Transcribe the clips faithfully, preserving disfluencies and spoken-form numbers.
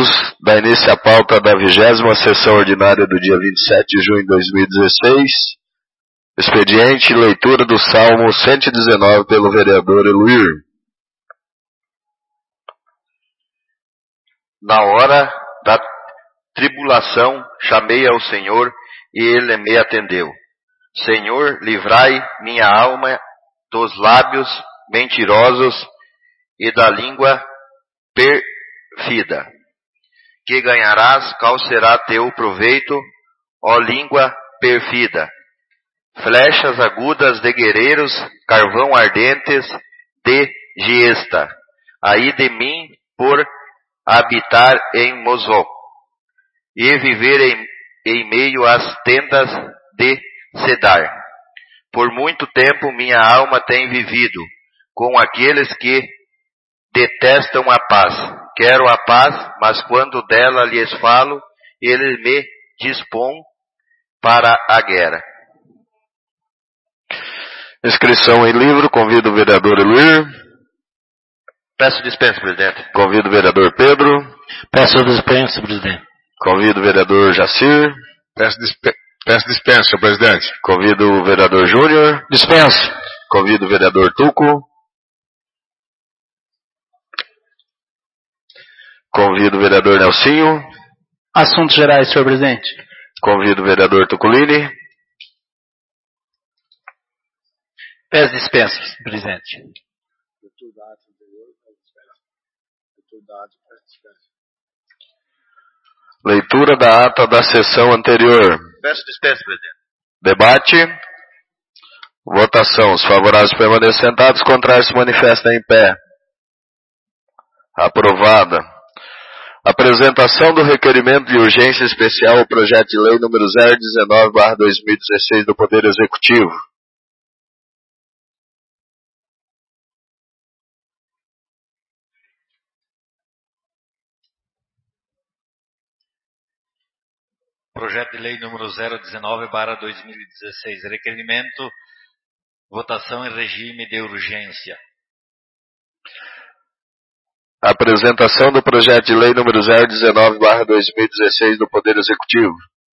Votos da início à pauta da vigésima sessão ordinária do dia vinte e sete de junho de dois mil e dezesseis. Expediente, leitura do Salmo cento e dezenove pelo vereador Eluir. Na hora da tribulação chamei ao Senhor e Ele me atendeu. Senhor, livrai minha alma dos lábios mentirosos e da língua perfida. Que ganharás, qual será teu proveito, ó língua perfida? Flechas agudas de guerreiros, carvão ardentes de giesta. Ai de mim por habitar em Mosó e viver em, em meio às tendas de Cedar. Por muito tempo minha alma tem vivido com aqueles que detestam a paz. Quero a paz, mas quando dela lhes falo, eles me dispõem para a guerra. Inscrição em livro, convido o vereador Eluir. Peço dispensa, presidente. Convido o vereador Pedro. Peço dispensa, presidente. Convido o vereador Jacir. Peço, dispe... Peço dispensa, senhor presidente. Convido o vereador Júnior. Dispenso. Convido o vereador Tuco. Convido o vereador Nelsinho. Assuntos gerais, senhor presidente. Convido o vereador Tuculini. Peço dispensa, presidente. Leitura da ata da sessão anterior. Peço dispensa, presidente. Debate. Votação. Os favoráveis permanecem sentados, os contrários se manifestam em pé. Aprovada. Apresentação do requerimento de urgência especial ao projeto de lei número zero dezenove barra dois mil e dezesseis do Poder Executivo. Projeto de lei número zero dezenove barra dois mil e dezesseis. Requerimento. Votação em regime de urgência. Apresentação do projeto de lei número zero dezenove barra dois mil e dezesseis do Poder Executivo.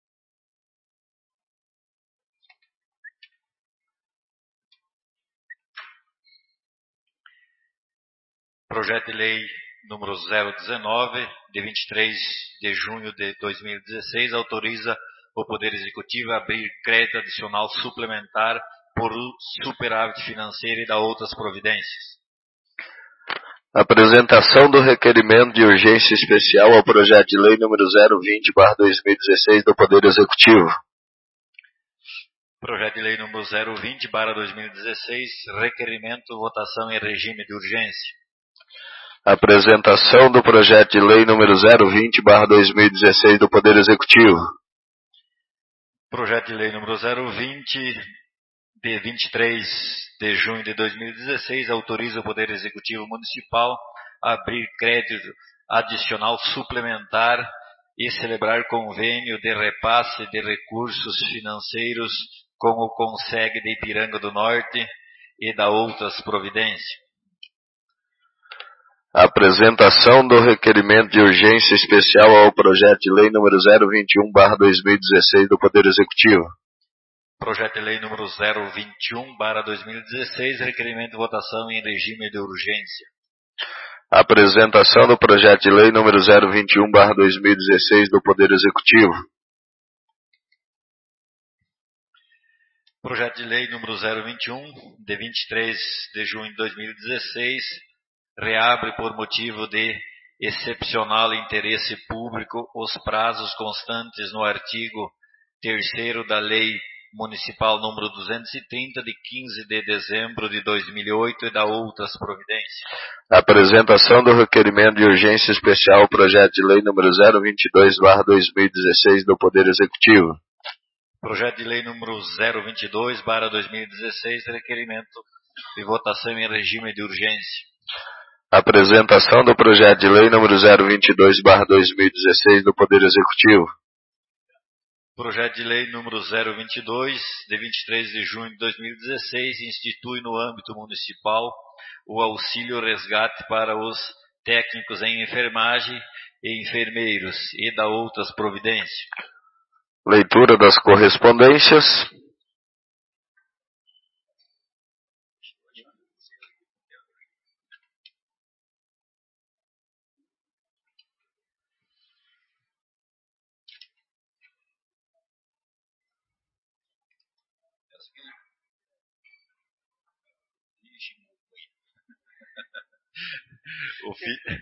Projeto de lei número zero dezenove, de vinte e três de junho de dois mil e dezesseis, autoriza o Poder Executivo a abrir crédito adicional suplementar por superávit financeiro e da outras providências. Apresentação do requerimento de urgência especial ao projeto de lei número zero vinte barra dois mil e dezesseis do Poder Executivo. Projeto de lei número zero vinte barra dois mil e dezesseis, requerimento, votação em regime de urgência. Apresentação do projeto de lei número zero vinte barra dois mil e dezesseis do Poder Executivo. Projeto de lei número zero vinte, de vinte e três de junho de dois mil e dezesseis, autoriza o Poder Executivo Municipal a abrir crédito adicional suplementar e celebrar convênio de repasse de recursos financeiros com o Conseg de Ipiranga do Norte e da outras providências. Apresentação do requerimento de urgência especial ao projeto de lei número zero vinte e um barra dois mil e dezesseis do Poder Executivo. Projeto de lei número zero vinte e um barra dois mil e dezesseis, requerimento de votação em regime de urgência. Apresentação do projeto de lei número zero vinte e um barra dois mil e dezesseis do Poder Executivo. Projeto de lei número zero vinte e um, de vinte e três de junho de dois mil e dezesseis, reabre por motivo de excepcional interesse público os prazos constantes no artigo terceiro da Lei Municipal número duzentos e trinta, de quinze de dezembro de dois mil e oito e da outras providências. Apresentação do requerimento de urgência especial ao projeto de lei número zero vinte e dois barra dois mil e dezesseis do Poder Executivo. Projeto de lei número zero vinte e dois barra dois mil e dezesseis, requerimento de votação em regime de urgência. Apresentação do projeto de lei número zero vinte e dois barra dois mil e dezesseis do Poder Executivo. Projeto de lei número zero vinte e dois, de vinte e três de junho de dois mil e dezesseis, institui no âmbito municipal o auxílio resgate para os técnicos em enfermagem e enfermeiros e da outras providências. Leitura das correspondências. Ofi...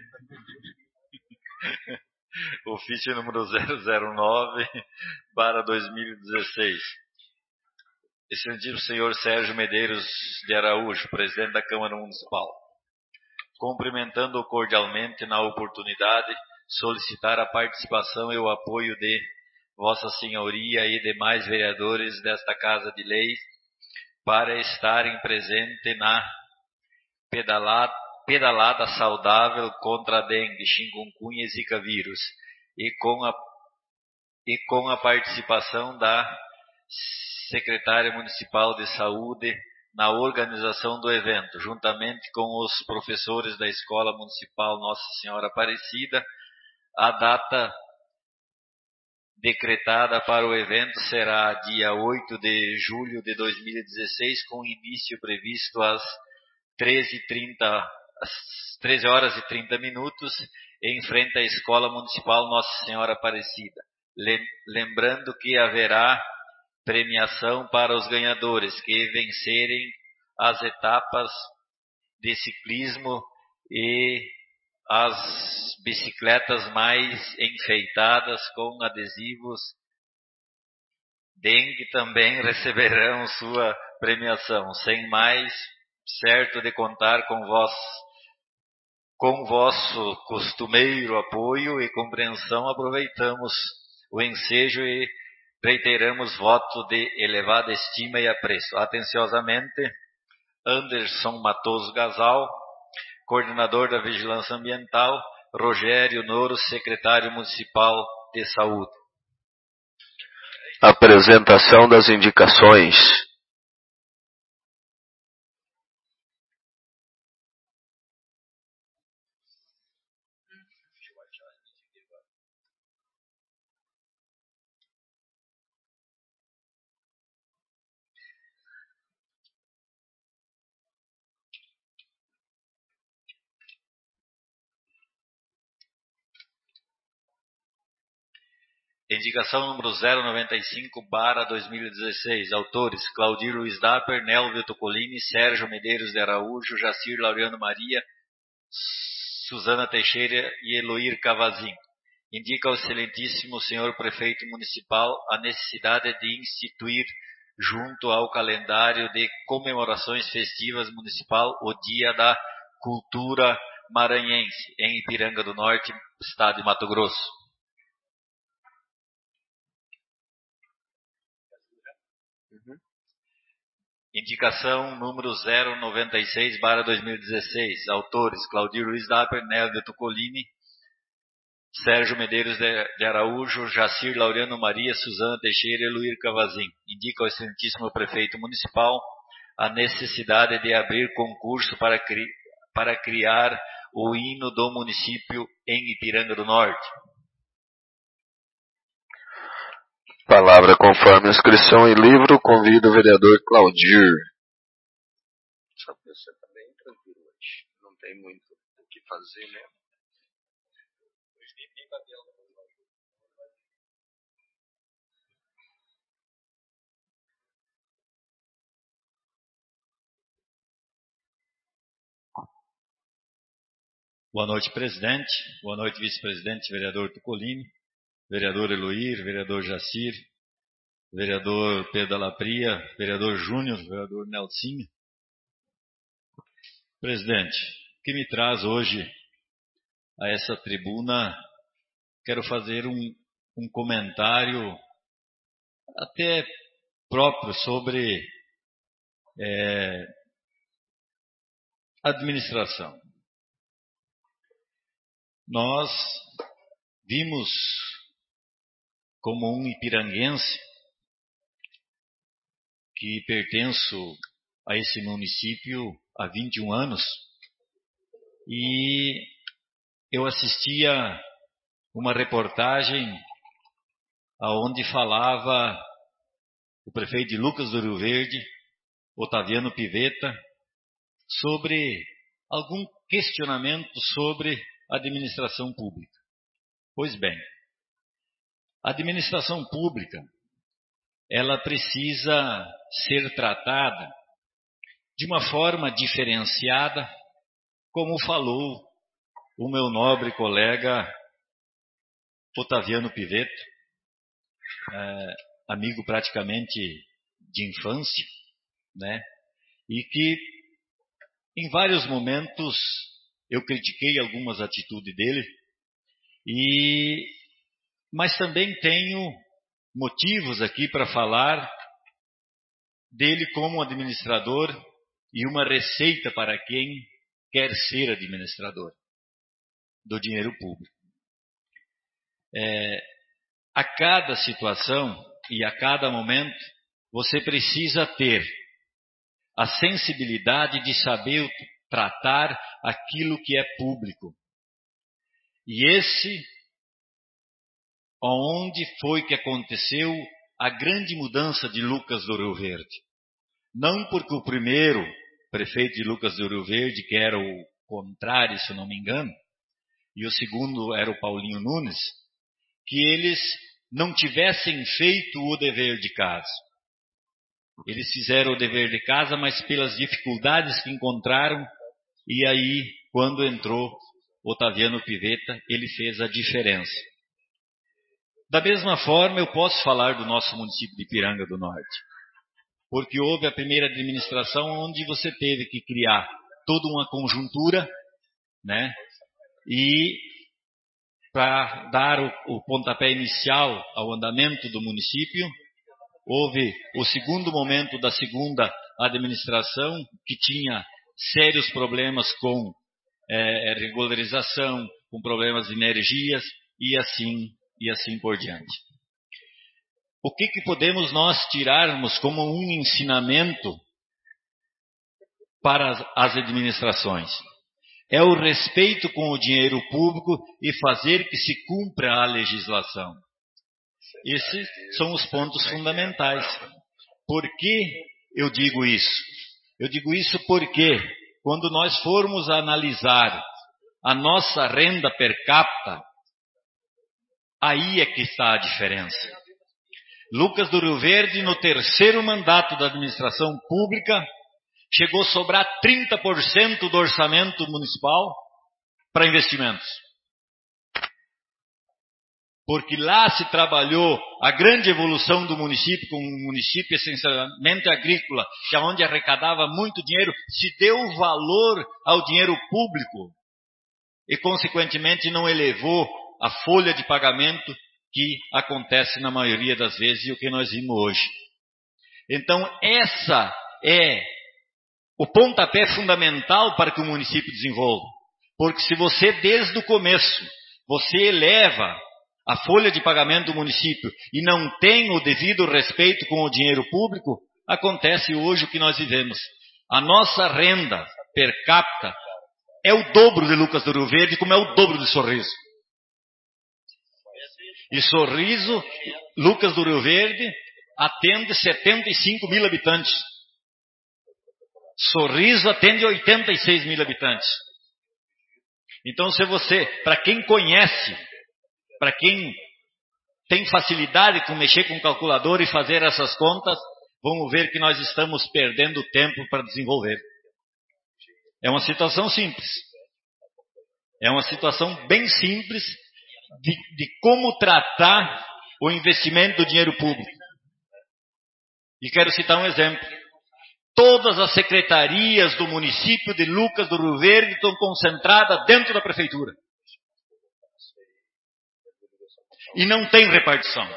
Ofício número zero zero nove, barra dois mil e dezesseis. Excelentíssimo senhor Sérgio Medeiros de Araújo, presidente da Câmara Municipal. Cumprimentando-o cordialmente na oportunidade, solicitar a participação e o apoio de Vossa Senhoria e demais vereadores desta Casa de Leis para estarem presentes na pedalada, pedalada saudável contra a dengue, chikungunya e zika vírus, e com a, e com a participação da Secretária Municipal de Saúde na organização do evento, juntamente com os professores da Escola Municipal Nossa Senhora Aparecida. A data decretada para o evento será dia oito de julho de dois mil e dezesseis, com início previsto às treze e trinta, às treze horas e trinta minutos, em frente à Escola Municipal Nossa Senhora Aparecida. Lembrando que haverá premiação para os ganhadores que vencerem as etapas de ciclismo e as bicicletas mais enfeitadas com adesivos dengue também receberão sua premiação. Sem mais, certo de contar com vós, com vosso costumeiro apoio e compreensão, aproveitamos o ensejo e reiteramos voto de elevada estima e apreço. Atenciosamente, Anderson Matoso Gasal, coordenador da Vigilância Ambiental, Rogério Noro, secretário municipal de Saúde. Apresentação das indicações. Indicação número zero noventa e cinco, barra dois mil e dezesseis. Autores: Claudir Luiz Dapper, Nelvio Tocolini, Sérgio Medeiros de Araújo, Jacir Laureano Maria, Suzana Teixeira e Eloir Cavazin. Indica ao excelentíssimo senhor prefeito municipal a necessidade de instituir, junto ao calendário de comemorações festivas municipal, o Dia da Cultura Maranhense, em Ipiranga do Norte, estado de Mato Grosso. Indicação número zero noventa e seis, barra dois mil e dezesseis. Autores: Claudir Luiz Dapper, Nelvio Tocolini, Sérgio Medeiros de Araújo, Jacir Laureano Maria, Suzana Teixeira e Luir Cavazin. Indica ao excelentíssimo prefeito municipal a necessidade de abrir concurso para, cri para criar o hino do município em Ipiranga do Norte. Palavra conforme a inscrição em livro, convido o vereador Claudir. Essa pessoa está bem tranquila hoje. Não tem muito o que fazer, né? Boa noite, presidente. Boa noite, vice-presidente, vereador Tocolini, vereador Eloir, vereador Jacir, vereador Pedro Dalapria, vereador Júnior, vereador Nelsinho. Presidente, o que me traz hoje a essa tribuna, quero fazer um, um comentário até próprio sobre é, administração. Nós vimos como um ipiranguense que pertenço a esse município há vinte e um anos, e eu assistia uma reportagem aonde falava o prefeito de Lucas do Rio Verde, Otaviano Pivetta, sobre algum questionamento sobre a administração pública. Pois bem, a administração pública, ela precisa ser tratada de uma forma diferenciada, como falou o meu nobre colega Otaviano Pivetta, é, amigo praticamente de infância, né? E que em vários momentos eu critiquei algumas atitudes dele, e, mas também tenho motivos aqui para falar dele como administrador e uma receita para quem quer ser administrador do dinheiro público. É, a cada situação e a cada momento, você precisa ter a sensibilidade de saber tratar aquilo que é público. E esse, onde foi que aconteceu a grande mudança de Lucas do Rio Verde? Não porque o primeiro prefeito de Lucas do Rio Verde, que era o contrário, se não me engano, e o segundo era o Paulinho Nunes, que eles não tivessem feito o dever de casa. Eles fizeram o dever de casa, mas pelas dificuldades que encontraram, e aí, quando entrou Otaviano Pivetta, ele fez a diferença. Da mesma forma, eu posso falar do nosso município de Ipiranga do Norte, porque houve a primeira administração onde você teve que criar toda uma conjuntura, né? E para dar o, o pontapé inicial ao andamento do município, houve o segundo momento da segunda administração, que tinha sérios problemas com é, regularização, com problemas de energias e assim, e assim por diante. O que, que podemos nós tirarmos como um ensinamento para as, as administrações? É o respeito com o dinheiro público e fazer que se cumpra a legislação. Esses são os pontos fundamentais. Por que eu digo isso? Eu digo isso porque, quando nós formos analisar a nossa renda per capita, aí é que está a diferença. Lucas do Rio Verde, no terceiro mandato da administração pública, chegou a sobrar trinta por cento do orçamento municipal para investimentos. Porque lá se trabalhou a grande evolução do município, com um município essencialmente agrícola, que é onde arrecadava muito dinheiro, se deu valor ao dinheiro público e, consequentemente, não elevou a folha de pagamento que acontece na maioria das vezes e o que nós vimos hoje. Então, essa é o pontapé fundamental para que o município desenvolva. Porque se você, desde o começo, você eleva a folha de pagamento do município e não tem o devido respeito com o dinheiro público, acontece hoje o que nós vivemos. A nossa renda per capita é o dobro de Lucas do Rio Verde, como é o dobro de Sorriso. E Sorriso, Lucas do Rio Verde, atende setenta e cinco mil habitantes. Sorriso atende oitenta e seis mil habitantes. Então, se você, para quem conhece, para quem tem facilidade com mexer com calculador e fazer essas contas, vamos ver que nós estamos perdendo tempo para desenvolver. É uma situação simples. É uma situação bem simples de, de como tratar o investimento do dinheiro público. E quero citar um exemplo. Todas as secretarias do município de Lucas do Rio Verde estão concentradas dentro da prefeitura. E não tem repartição.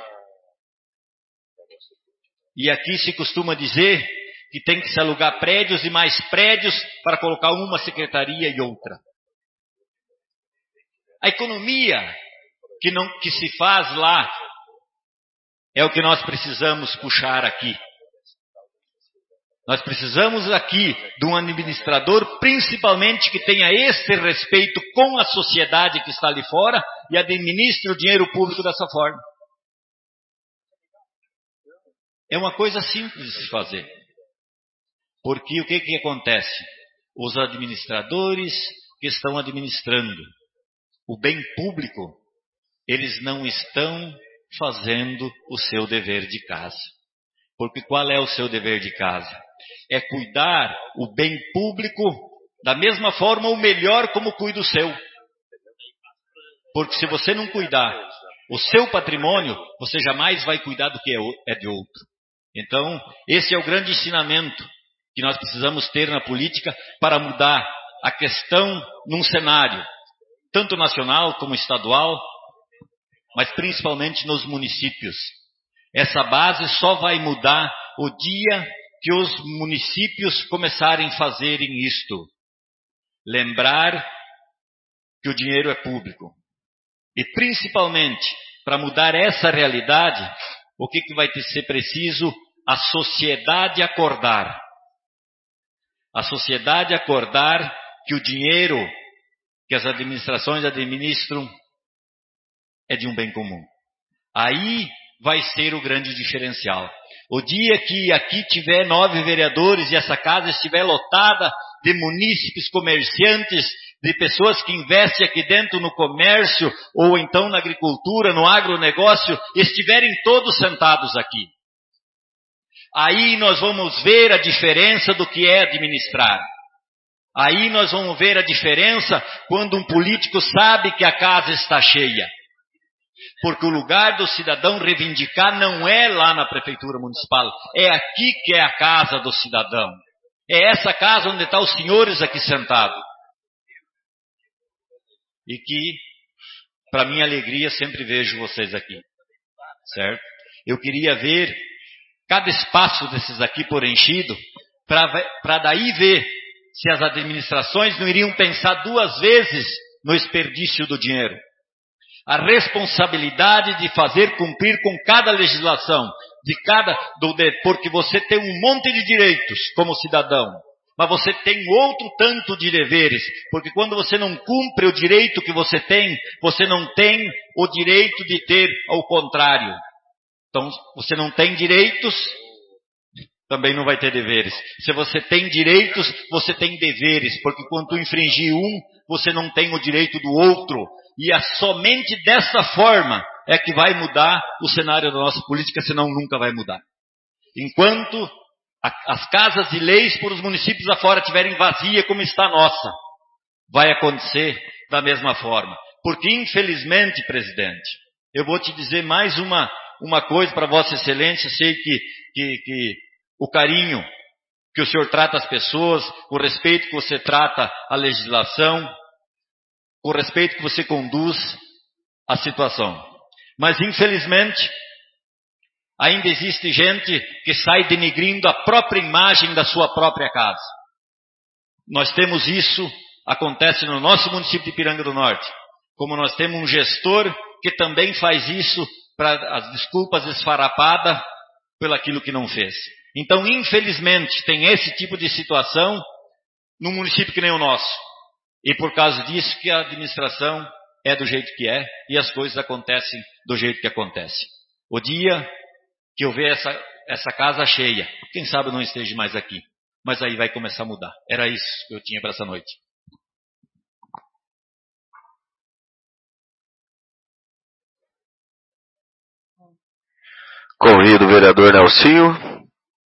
E aqui se costuma dizer que tem que se alugar prédios e mais prédios para colocar uma secretaria e outra. A economia que, não, que se faz lá é o que nós precisamos puxar aqui. Nós precisamos aqui de um administrador, principalmente que tenha esse respeito com a sociedade que está ali fora e administre o dinheiro público dessa forma. É uma coisa simples de se fazer. Porque o que, que acontece? Os administradores que estão administrando o bem público, eles não estão fazendo o seu dever de casa. Porque qual é o seu dever de casa? É cuidar o bem público da mesma forma ou melhor como cuida o seu. Porque se você não cuidar o seu patrimônio, você jamais vai cuidar do que é de outro. Então, esse é o grande ensinamento que nós precisamos ter na política para mudar a questão num cenário, tanto nacional como estadual, mas principalmente nos municípios. Essa base só vai mudar o dia que os municípios começarem a fazerem isto. Lembrar que o dinheiro é público. E principalmente, para mudar essa realidade, o que, que vai ter ser preciso? A sociedade acordar. A sociedade acordar que o dinheiro que as administrações administram é de um bem comum. Aí vai ser o grande diferencial. O dia que aqui tiver nove vereadores e essa casa estiver lotada de munícipes, comerciantes, de pessoas que investem aqui dentro no comércio ou então na agricultura, no agronegócio, estiverem todos sentados aqui. Aí nós vamos ver a diferença do que é administrar. Aí nós vamos ver a diferença quando um político sabe que a casa está cheia. Porque o lugar do cidadão reivindicar não é lá na prefeitura municipal. É aqui que é a casa do cidadão. É essa casa onde estão os senhores aqui sentados. E que, para minha alegria, sempre vejo vocês aqui. Certo? Eu queria ver cada espaço desses aqui por enchido, para daí ver se as administrações não iriam pensar duas vezes no desperdício do dinheiro. A responsabilidade de fazer cumprir com cada legislação, de cada, do, de, porque você tem um monte de direitos como cidadão, mas você tem outro tanto de deveres, porque quando você não cumpre o direito que você tem, você não tem o direito de ter ao contrário. Então, você não tem direitos, também não vai ter deveres. Se você tem direitos, você tem deveres, porque quando tu infringir um, você não tem o direito do outro. E é somente dessa forma é que vai mudar o cenário da nossa política, senão nunca vai mudar. Enquanto a, as casas e leis por os municípios afora estiverem vazias como está a nossa, vai acontecer da mesma forma. Porque infelizmente, presidente, eu vou te dizer mais uma, uma coisa para Vossa Excelência, sei que, que, que o carinho que o senhor trata as pessoas, o respeito que você trata a legislação, o respeito que você conduz a situação. Mas, infelizmente, ainda existe gente que sai denigrindo a própria imagem da sua própria casa. Nós temos isso, acontece no nosso município de Ipiranga do Norte. Como nós temos um gestor que também faz isso para as desculpas esfarrapadas pelo aquilo que não fez. Então, infelizmente, tem esse tipo de situação num município que nem o nosso. E por causa disso que a administração é do jeito que é e as coisas acontecem do jeito que acontecem. O dia que eu ver essa, essa casa cheia, quem sabe eu não esteja mais aqui, mas aí vai começar a mudar. Era isso que eu tinha para essa noite. Convido o vereador Nelsinho.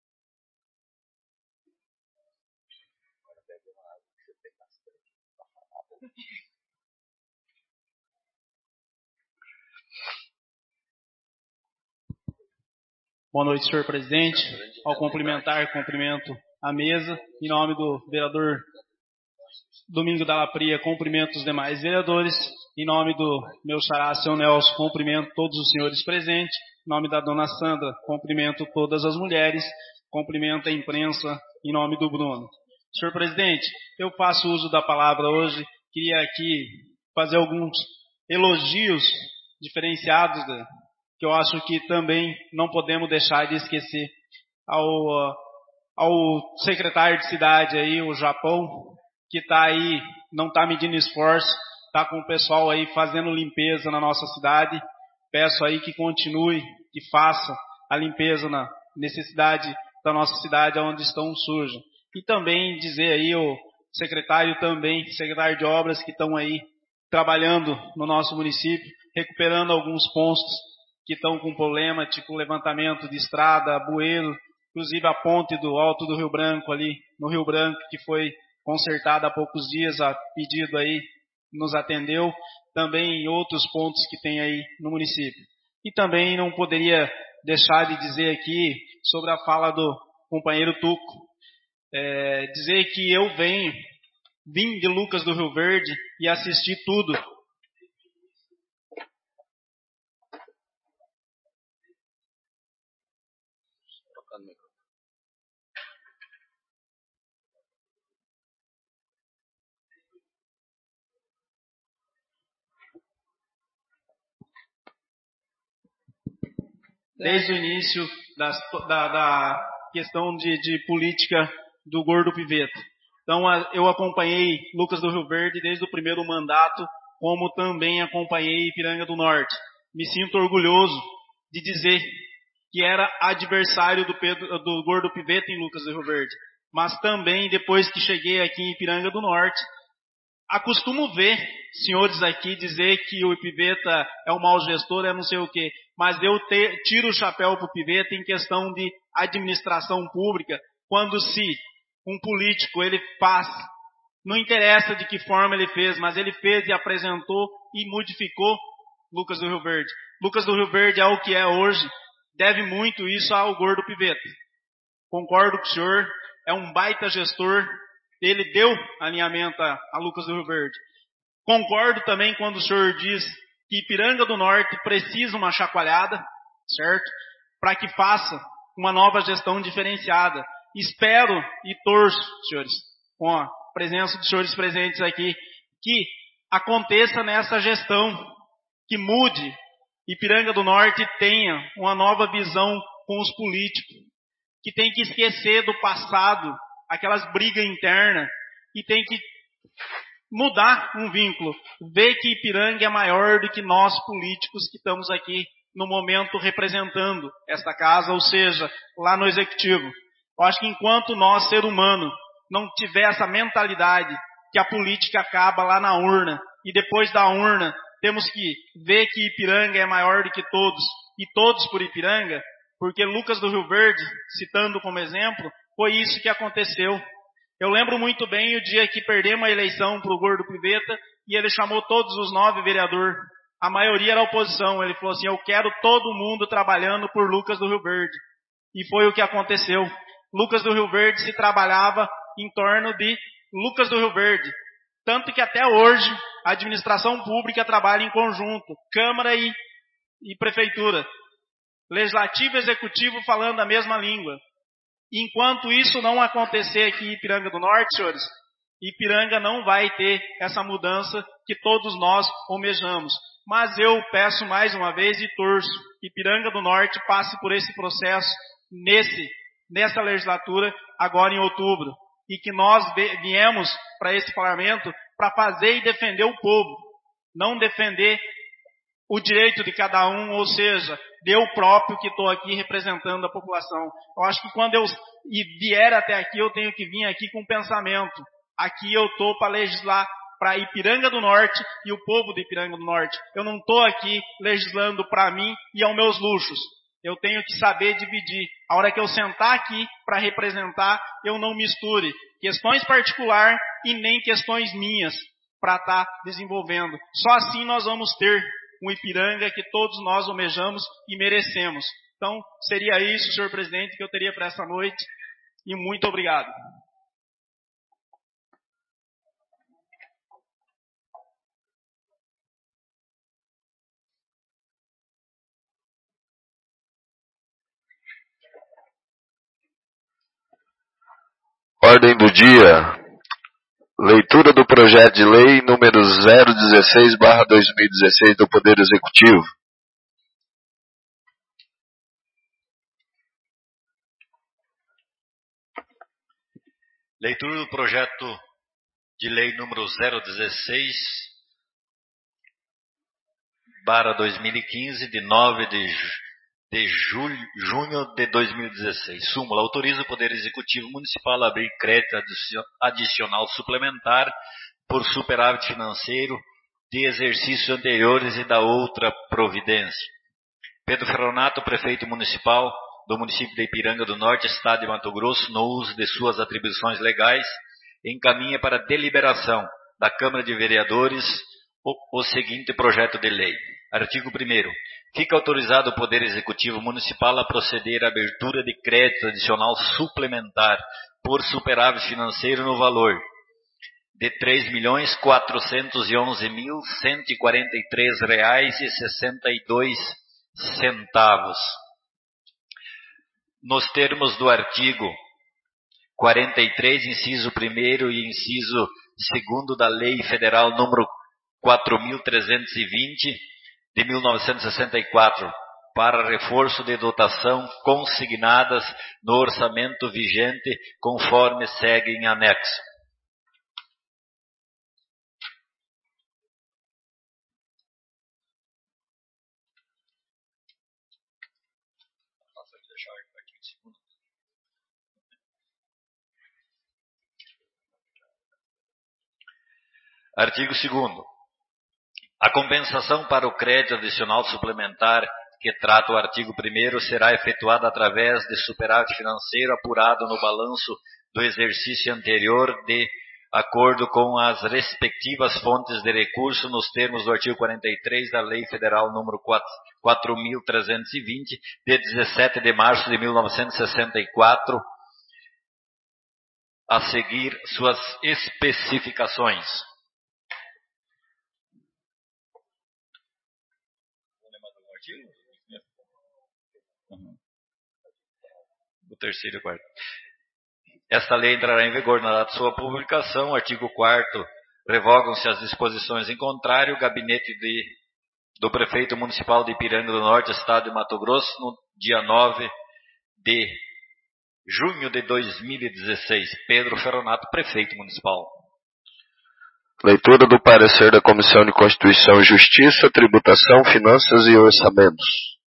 Boa noite, senhor presidente. Ao cumprimentar, cumprimento a mesa. Em nome do vereador Domingo da Lapria, cumprimento os demais vereadores. Em nome do meu xará, seu Nelson, cumprimento todos os senhores presentes. Em nome da dona Sandra, cumprimento todas as mulheres. Cumprimento a imprensa em nome do Bruno. Senhor presidente, eu faço uso da palavra hoje. Queria aqui fazer alguns elogios diferenciados da que eu acho que também não podemos deixar de esquecer ao uh, ao secretário de cidade aí, o Japão, que está aí, não está medindo esforço, está com o pessoal aí fazendo limpeza na nossa cidade. Peço aí que continue, que faça a limpeza na necessidade da nossa cidade, onde estão sujas. E também dizer aí o secretário também, secretário de obras que estão aí trabalhando no nosso município, recuperando alguns pontos que estão com problema, tipo levantamento de estrada, bueiro, inclusive a ponte do Alto do Rio Branco ali, no Rio Branco, que foi consertada há poucos dias, a pedido aí, nos atendeu, também em outros pontos que tem aí no município. E também não poderia deixar de dizer aqui sobre a fala do companheiro Tuco, é, dizer que eu venho, vim de Lucas do Rio Verde e assisti tudo. Desde o início das, da, da questão de, de política do Gordo Piveta. Então, a, eu acompanhei Lucas do Rio Verde desde o primeiro mandato, como também acompanhei Ipiranga do Norte. Me sinto orgulhoso de dizer que era adversário do, Pedro, do Gordo Piveta em Lucas do Rio Verde. Mas também, depois que cheguei aqui em Ipiranga do Norte, acostumo ver senhores aqui dizer que o Piveta é um mau gestor, é não sei o quê. Mas eu te, tiro o chapéu para o Piveta em questão de administração pública, quando se um político ele faz, não interessa de que forma ele fez, mas ele fez e apresentou e modificou Lucas do Rio Verde. Lucas do Rio Verde é o que é hoje, deve muito isso ao Gordo Piveta. Concordo com o senhor, é um baita gestor, ele deu alinhamento a, a Lucas do Rio Verde. Concordo também quando o senhor diz que Ipiranga do Norte precisa uma chacoalhada, certo? Para que faça uma nova gestão diferenciada. Espero e torço, senhores, com a presença dos senhores presentes aqui, que aconteça nessa gestão, que mude, Ipiranga do Norte tenha uma nova visão com os políticos, que tem que esquecer do passado, aquelas brigas internas, e tem que mudar um vínculo, ver que Ipiranga é maior do que nós políticos que estamos aqui no momento representando esta casa, ou seja, lá no executivo. Eu acho que enquanto nós, ser humano, não tiver essa mentalidade que a política acaba lá na urna, e depois da urna temos que ver que Ipiranga é maior do que todos, e todos por Ipiranga, porque Lucas do Rio Verde, citando como exemplo, foi isso que aconteceu. Eu lembro muito bem o dia que perdemos a eleição para o Gordo Piveta e ele chamou todos os nove vereadores. A maioria era oposição. Ele falou assim, eu quero todo mundo trabalhando por Lucas do Rio Verde. E foi o que aconteceu. Lucas do Rio Verde se trabalhava em torno de Lucas do Rio Verde. Tanto que até hoje a administração pública trabalha em conjunto. Câmara e, e Prefeitura. Legislativo e Executivo falando a mesma língua. Enquanto isso não acontecer aqui em Ipiranga do Norte, senhores, Ipiranga não vai ter essa mudança que todos nós almejamos. Mas eu peço mais uma vez e torço que Ipiranga do Norte passe por esse processo nesse, nessa legislatura, agora em outubro. E que nós viemos para esse parlamento para fazer e defender o povo. Não defender o direito de cada um, ou seja, eu próprio que estou aqui representando a população. Eu acho que quando eu vier até aqui, eu tenho que vir aqui com um pensamento. Aqui eu estou para legislar para Ipiranga do Norte e o povo de Ipiranga do Norte. Eu não estou aqui legislando para mim e aos meus luxos. Eu tenho que saber dividir. A hora que eu sentar aqui para representar, eu não misture questões particulares e nem questões minhas para estar desenvolvendo. Só assim nós vamos ter um Ipiranga que todos nós almejamos e merecemos. Então, seria isso, senhor presidente, que eu teria para essa noite. E muito obrigado. Ordem do dia. Leitura do projeto de lei número zero dezesseis barra dois mil e dezesseis do Poder Executivo. Leitura do projeto de lei número zero dezesseis, barra dois mil e quinze, de nove de, de julho, junho de dois mil e dezesseis. Súmula: autoriza o Poder Executivo Municipal a abrir crédito adicional suplementar por superávit financeiro de exercícios anteriores e da outra providência. Pedro Ferronato, prefeito municipal do município de Ipiranga do Norte, estado de Mato Grosso, no uso de suas atribuições legais, encaminha para deliberação da Câmara de Vereadores o, o seguinte projeto de lei. Artigo primeiro. Fica autorizado o Poder Executivo Municipal a proceder à abertura de crédito adicional suplementar por superávit financeiro no valor de três milhões quatrocentos e onze mil cento e quarenta e três reais e sessenta e dois centavos. Nos termos do artigo quarenta e três, inciso primeiro e inciso segundo da Lei Federal número quatro mil trezentos e vinte, de mil novecentos e sessenta e quatro, para reforço de dotação consignadas no orçamento vigente, conforme segue em anexo. Artigo segundo. A compensação para o crédito adicional suplementar que trata o artigo primeiro será efetuada através de superávit financeiro apurado no balanço do exercício anterior de acordo com as respectivas fontes de recurso nos termos do artigo quarenta e três da Lei Federal número quatro mil trezentos e vinte, de dezessete de março de mil novecentos e sessenta e quatro, a seguir suas especificações. O terceiro e quarto. Esta lei entrará em vigor na data de sua publicação. Artigo quarto. Revogam-se as disposições em contrário. O gabinete de, do prefeito municipal de Ipiranga do Norte, estado de Mato Grosso, no dia nove de junho de dois mil e dezesseis. Pedro Ferronato, prefeito municipal. Leitura do parecer da Comissão de Constituição e Justiça, Tributação, Finanças e Orçamentos.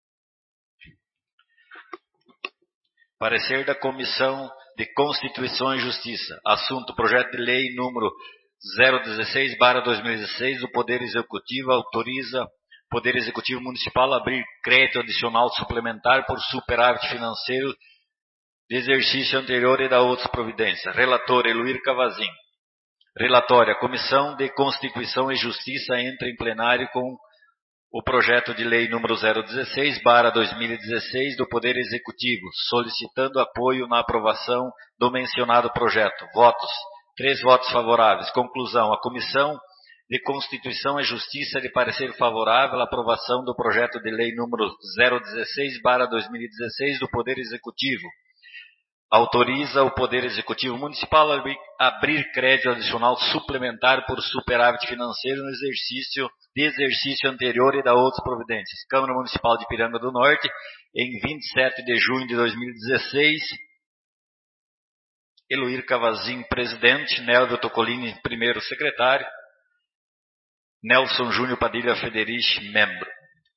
Parecer da Comissão de Constituição e Justiça. Assunto: projeto de lei número zero dezesseis barra dois mil e dezesseis. O Poder Executivo autoriza o Poder Executivo Municipal a abrir crédito adicional suplementar por superávit financeiro de exercício anterior e da outras providências. Relator: Eluir Cavazin. Relatório: a Comissão de Constituição e Justiça entra em plenário com o projeto de lei número zero dezesseis barra dois mil e dezesseis do Poder Executivo, solicitando apoio na aprovação do mencionado projeto. Votos: três votos favoráveis. Conclusão: a Comissão de Constituição e Justiça, de parecer favorável à aprovação do projeto de lei número zero dezesseis barra dois mil e dezesseis do Poder Executivo. Autoriza o Poder Executivo Municipal a abrir, abrir crédito adicional suplementar por superávit financeiro no exercício de exercício anterior e da outras providências. Câmara Municipal de Ipiranga do Norte, em vinte e sete de junho de dois mil e dezesseis. Eluir Cavazin, presidente. Nélvio Tocolini, primeiro secretário. Nelson Júnior Padilha Federich, membro.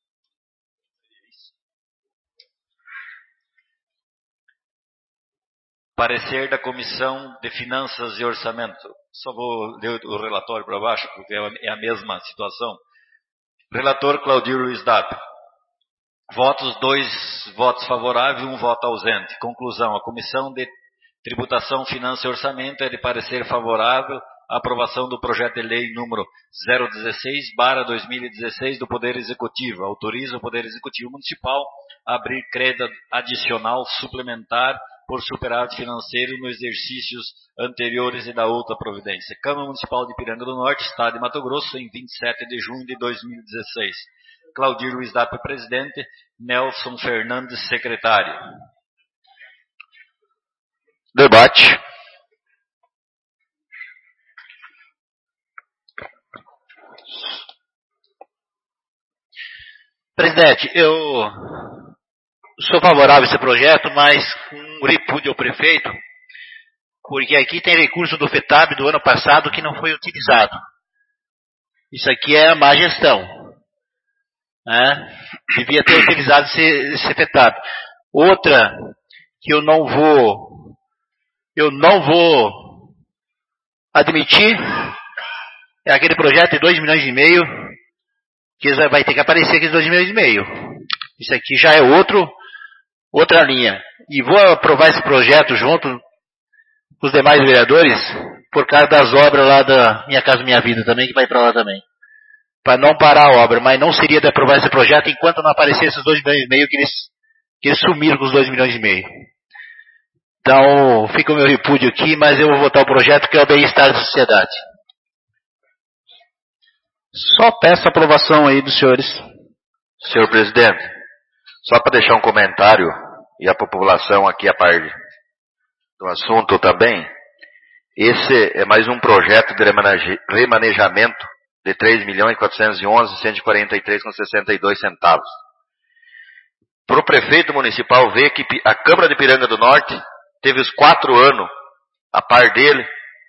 Parecer da Comissão de Finanças e Orçamento. Só vou ler o relatório para baixo, porque é a mesma situação. Relator: Claudir Luiz Dap. Votos: dois votos favoráveis e um voto ausente. Conclusão: a Comissão de Tributação, Finanças e Orçamento é de parecer favorável à aprovação do projeto de lei número zero dezesseis barra dois mil e dezesseis do Poder Executivo. Autoriza o Poder Executivo Municipal a abrir crédito adicional suplementar por superávit financeiro nos exercícios anteriores e da outra providência. Câmara Municipal de Ipiranga do Norte, Estado de Mato Grosso, em vinte e sete de junho de dois mil e dezesseis. Claudir Luiz Dap, presidente. Nelson Fernandes, secretário. Debate. Presidente, eu sou favorável a esse projeto, mas um repúdio ao prefeito, Porque aqui tem recurso do FETAB do ano passado que não foi utilizado. Isso aqui é a má gestão. Né? Devia ter utilizado esse, esse FETAB. Outra que eu não vou, eu não vou admitir é aquele projeto de dois milhões e meio, que vai ter que aparecer aqueles dois milhões e meio. Isso aqui já é outro, outra linha. E vou aprovar esse projeto junto com os demais vereadores, por causa das obras lá da Minha Casa Minha Vida também, que vai para lá também. Para não parar a obra, mas não seria de aprovar esse projeto enquanto não aparecesse os dois milhões e meio que eles, que eles sumiram com os dois milhões e meio. Então, fica o meu repúdio aqui, mas eu vou votar o projeto que é o bem-estar da sociedade. Só peço a aprovação aí dos senhores. Senhor presidente, só para deixar um comentário e a população aqui a par do assunto também, esse é mais um projeto de remanejamento de três milhões quatrocentos e onze mil cento e quarenta e três reais com sessenta e dois centavos. Para o prefeito municipal ver que a Câmara de Piranga do Norte teve os quatro anos a par dele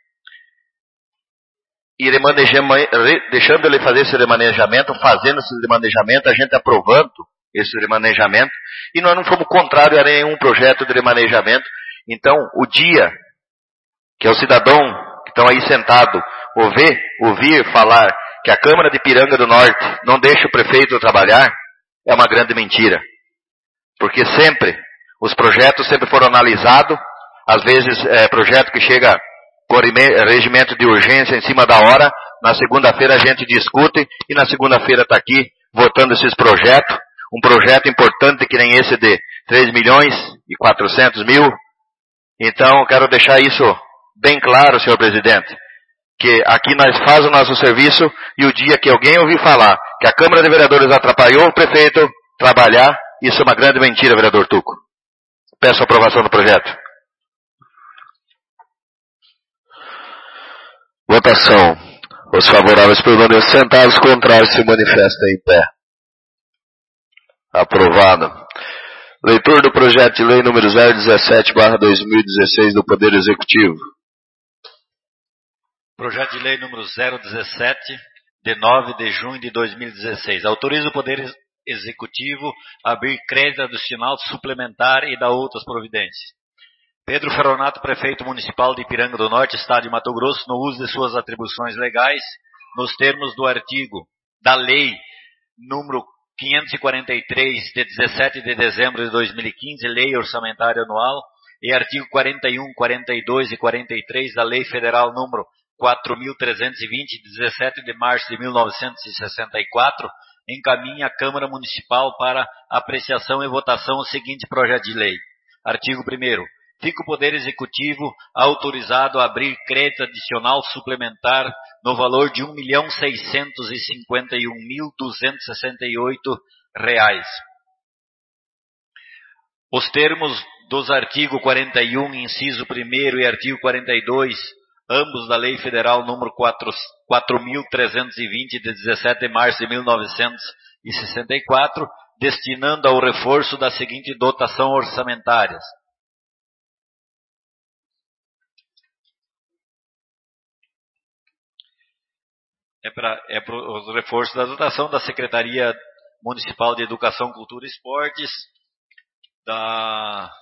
e deixando ele fazer esse remanejamento, fazendo esse remanejamento, a gente aprovando esse remanejamento, e nós não fomos contrários a nenhum projeto de remanejamento. Então, o dia que é o cidadão que estão aí sentado ouvir, ouvir falar que a Câmara de Piranga do Norte não deixa o prefeito trabalhar, é uma grande mentira. Porque sempre, os projetos sempre foram analisados, às vezes é projeto que chega com regimento de urgência em cima da hora, na segunda-feira a gente discute, e na segunda-feira está aqui votando esses projetos, um projeto importante que nem esse de três milhões e quatrocentos mil. Então, eu quero deixar isso bem claro, senhor presidente, que aqui nós fazemos o nosso serviço, e o dia que alguém ouvir falar que a Câmara de Vereadores atrapalhou o prefeito trabalhar, isso é uma grande mentira, vereador Tuco. Peço a aprovação do projeto. Votação. Os favoráveis permanecem sentados, os contrários se manifestam em pé. Aprovado. Leitura do projeto de lei número zero dezessete barra dois mil e dezesseis do Poder Executivo. Projeto de lei número zero dezessete, de nove de junho de dois mil e dezesseis. Autoriza o Poder Executivo a abrir crédito adicional suplementar e dar outras providências. Pedro Ferronato, prefeito municipal de Ipiranga do Norte, Estado de Mato Grosso, no uso de suas atribuições legais, nos termos do artigo da lei número quinhentos e quarenta e três, de dezessete de dezembro de dois mil e quinze, Lei Orçamentária Anual, e artigo quarenta e um, quarenta e dois e quarenta e três da Lei Federal número quatro mil trezentos e vinte, de dezessete de março de mil novecentos e sessenta e quatro, encaminha à Câmara Municipal para apreciação e votação o seguinte projeto de lei. Artigo primeiro. Fica o Poder Executivo autorizado a abrir crédito adicional suplementar no valor de um milhão seiscentos e cinquenta e um mil duzentos e sessenta e oito reais. Os termos dos artigos quarenta e um, inciso primeiro, e artigo quarenta e dois, ambos da Lei Federal número quatro mil trezentos e vinte, de dezessete de março de mil novecentos e sessenta e quatro, destinando ao reforço da seguinte dotação orçamentárias. É para é os reforços da dotação da Secretaria Municipal de Educação, Cultura e Esportes, da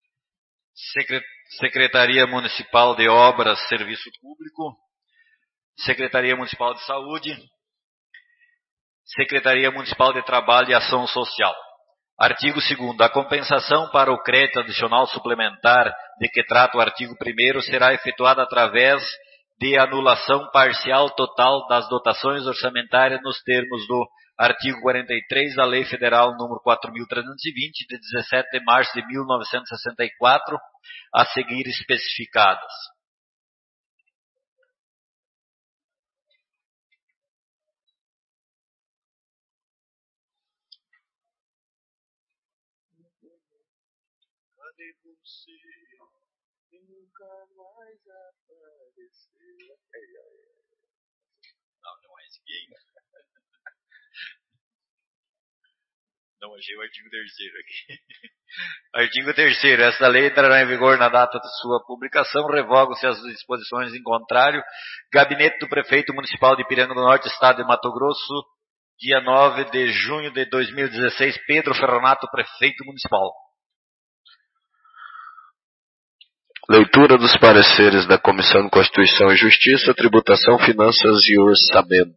Secretaria Municipal de Obras e Serviço Público, Secretaria Municipal de Saúde, Secretaria Municipal de Trabalho e Ação Social. Artigo segundo. A compensação para o crédito adicional suplementar de que trata o artigo primeiro será efetuada através de anulação parcial total das dotações orçamentárias nos termos do artigo quarenta e três da Lei Federal número quatro mil trezentos e vinte, de dezessete de março de mil novecentos e sessenta e quatro, a seguir especificadas. Cadê você? Que nunca mais apareceu. Não, não é esse game. Não achei o artigo terceiro aqui. Artigo terceiro. Esta lei entrará em vigor na data de sua publicação. Revogam-se as disposições em contrário. Gabinete do Prefeito Municipal de Ipiranga do Norte, Estado de Mato Grosso, dia nove de junho de dois mil e dezesseis. Pedro Ferronato, Prefeito Municipal. Leitura dos pareceres da Comissão de Constituição e Justiça, Tributação, Finanças e Orçamentos.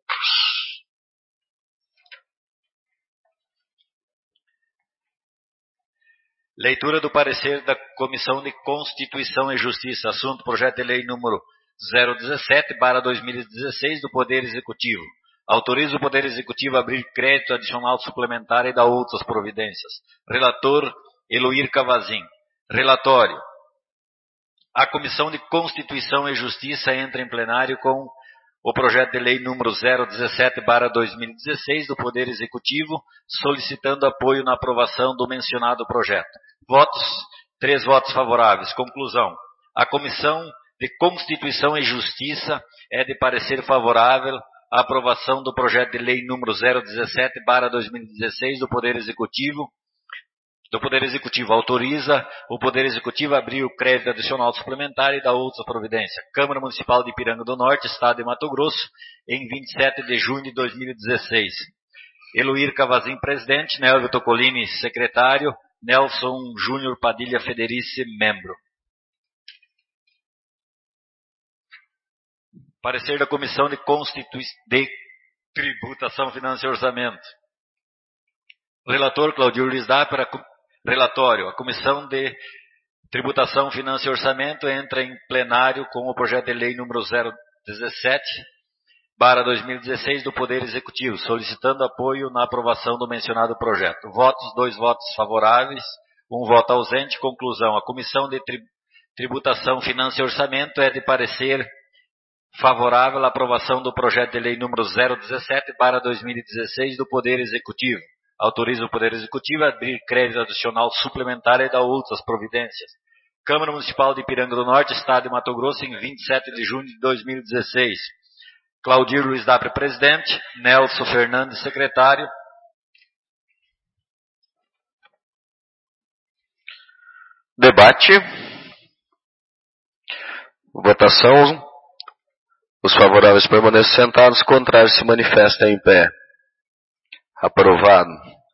Leitura do parecer da Comissão de Constituição e Justiça. Assunto: projeto de lei número zero dezessete barra dois mil e dezesseis do Poder Executivo. Autoriza o Poder Executivo a abrir crédito adicional suplementar e dar outras providências. Relator: Eloir Cavazin. Relatório: a Comissão de Constituição e Justiça entra em plenário com o projeto de lei número zero dezessete barra dois mil e dezesseis do Poder Executivo, solicitando apoio na aprovação do mencionado projeto. Votos: três votos favoráveis. Conclusão: a Comissão de Constituição e Justiça é de parecer favorável à aprovação do projeto de lei número zero dezessete barra dois mil e dezesseis do Poder Executivo. Do Poder Executivo autoriza o Poder Executivo a abrir o crédito adicional suplementar e dar outra providência. Câmara Municipal de Ipiranga do Norte, Estado de Mato Grosso, em vinte e sete de junho de dois mil e dezesseis. Eloir Cavazin, presidente. Nelvio Tocolini, secretário. Nelson Júnior Padilha Federici, membro. Parecer da Comissão de, Constitui... de Tributação, Finanças e Orçamento. Relator Claudio Luiz Dá para relatório. A Comissão de Tributação, Finanças e Orçamento entra em plenário com o projeto de lei número zero dezessete barra dois mil e dezesseis do Poder Executivo, solicitando apoio na aprovação do mencionado projeto. Votos: dois votos favoráveis, um voto ausente. Conclusão: a Comissão de Tributação, Finanças e Orçamento é de parecer favorável à aprovação do projeto de lei número zero dezessete barra dois mil e dezesseis do Poder Executivo. Autoriza o Poder Executivo a abrir crédito adicional suplementar e dar outras providências. Câmara Municipal de Ipiranga do Norte, Estado de Mato Grosso, em vinte e sete de junho de dois mil e dezesseis. Claudir Luiz Dapre, presidente. Nelson Fernandes, secretário. Debate. Votação. Os favoráveis permanecem sentados, os contrários se manifestam em pé. Aprovado.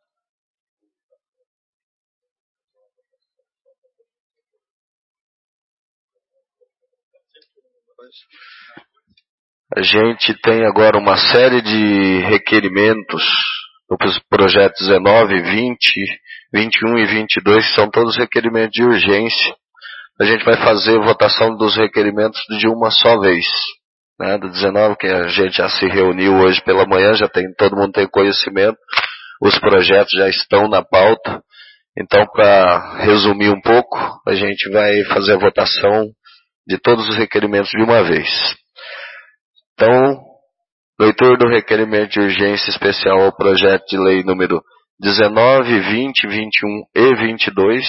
A gente tem agora uma série de requerimentos nos projetos dezenove, vinte, vinte e um e vinte e dois, que são todos requerimentos de urgência. A gente vai fazer votação dos requerimentos de uma só vez. Né, do dezenove, que a gente já se reuniu hoje pela manhã, já tem, todo mundo tem conhecimento, os projetos já estão na pauta. Então, para resumir um pouco, a gente vai fazer a votação de todos os requerimentos de uma vez. Então, leitura do requerimento de urgência especial ao projeto de lei número dezenove, vinte, vinte e um e vinte e dois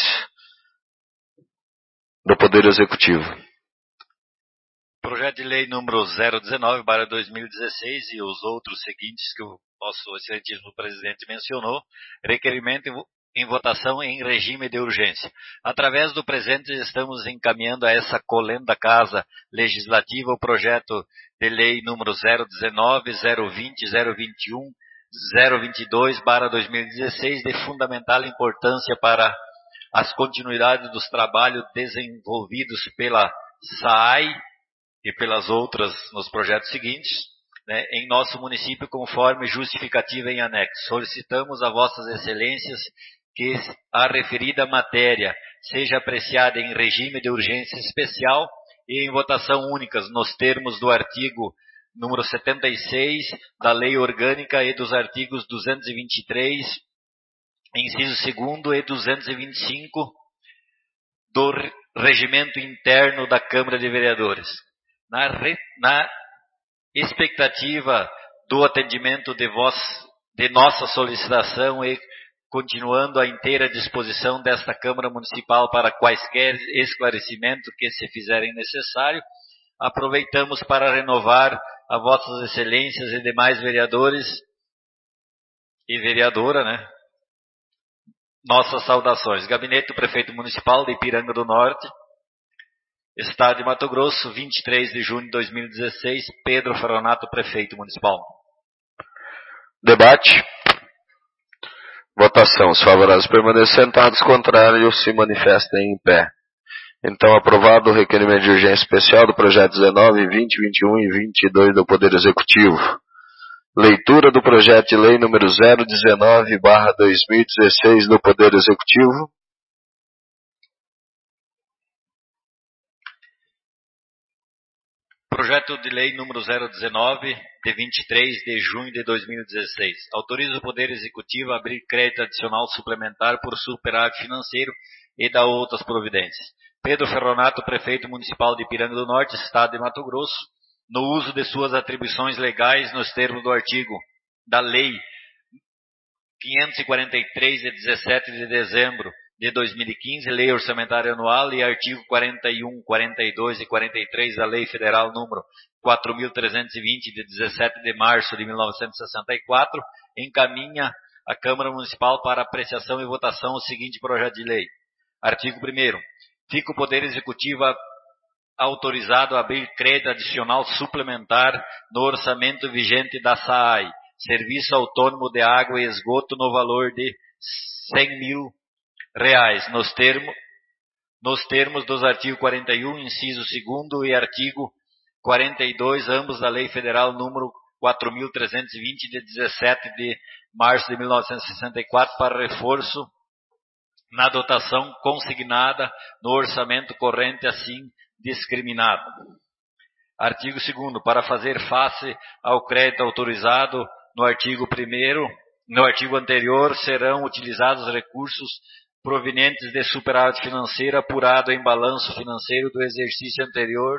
do Poder Executivo. Projeto de lei número zero dezenove barra dois mil e dezesseis e os outros seguintes que o nosso excelentíssimo presidente mencionou, requerimento em votação em regime de urgência. Através do presente, estamos encaminhando a essa colenda casa legislativa o projeto de lei número zero dezenove, zero vinte, zero vinte e um, zero vinte e dois barra dois mil e dezesseis, de fundamental importância para as continuidades dos trabalhos desenvolvidos pela S A I e pelas outras nos projetos seguintes, né, em nosso município, conforme justificativa em anexo. Solicitamos a vossas excelências que a referida matéria seja apreciada em regime de urgência especial e em votação única, nos termos do artigo número setenta e seis da Lei Orgânica e dos artigos duzentos e vinte e três, inciso segundo e duzentos e vinte e cinco do Regimento Interno da Câmara de Vereadores. Na, re, na expectativa do atendimento de, vós, de nossa solicitação e continuando à inteira disposição desta Câmara Municipal para quaisquer esclarecimentos que se fizerem necessário, aproveitamos para renovar a vossas excelências e demais vereadores e vereadora, né, Nossas saudações. Gabinete do Prefeito Municipal de Ipiranga do Norte, Estado de Mato Grosso, vinte e três de junho de dois mil e dezesseis, Pedro Ferronato, Prefeito Municipal. Debate. Votação. Os favoráveis permaneçam sentados, contrários se manifestem em pé. Então, aprovado o requerimento de urgência especial do projeto dezenove, vinte, vinte e um e vinte e dois do Poder Executivo. Leitura do projeto de lei número zero dezenove barra dois mil e dezesseis do Poder Executivo. Projeto de lei número zero dezenove, de vinte e três de junho de dois mil e dezesseis. Autoriza o Poder Executivo a abrir crédito adicional suplementar por superávit financeiro e dar outras providências. Pedro Ferronato, Prefeito Municipal de Ipiranga do Norte, Estado de Mato Grosso, no uso de suas atribuições legais nos termos do artigo da Lei quinhentos e quarenta e três, de dezessete de dezembro de dois mil e quinze, Lei Orçamentária Anual, e artigo quarenta e um, quarenta e dois e quarenta e três da Lei Federal número quatro mil trezentos e vinte, de dezessete de março de mil novecentos e sessenta e quatro, encaminha a Câmara Municipal para apreciação e votação o seguinte projeto de lei. Artigo primeiro. Fica o Poder Executivo autorizado a abrir crédito adicional suplementar no orçamento vigente da S A A I, Serviço Autônomo de Água e Esgoto, no valor de cem mil reais, nos termos, nos termos dos artigos quarenta e um, inciso segundo, e artigo quarenta e dois, ambos da Lei Federal número quatro mil trezentos e vinte, de dezessete de março de mil novecentos e sessenta e quatro, para reforço na dotação consignada no orçamento corrente assim discriminado. Artigo segundo. Para fazer face ao crédito autorizado no artigo primeiro, no artigo anterior, serão utilizados recursos provenientes de superávit financeiro apurado em balanço financeiro do exercício anterior,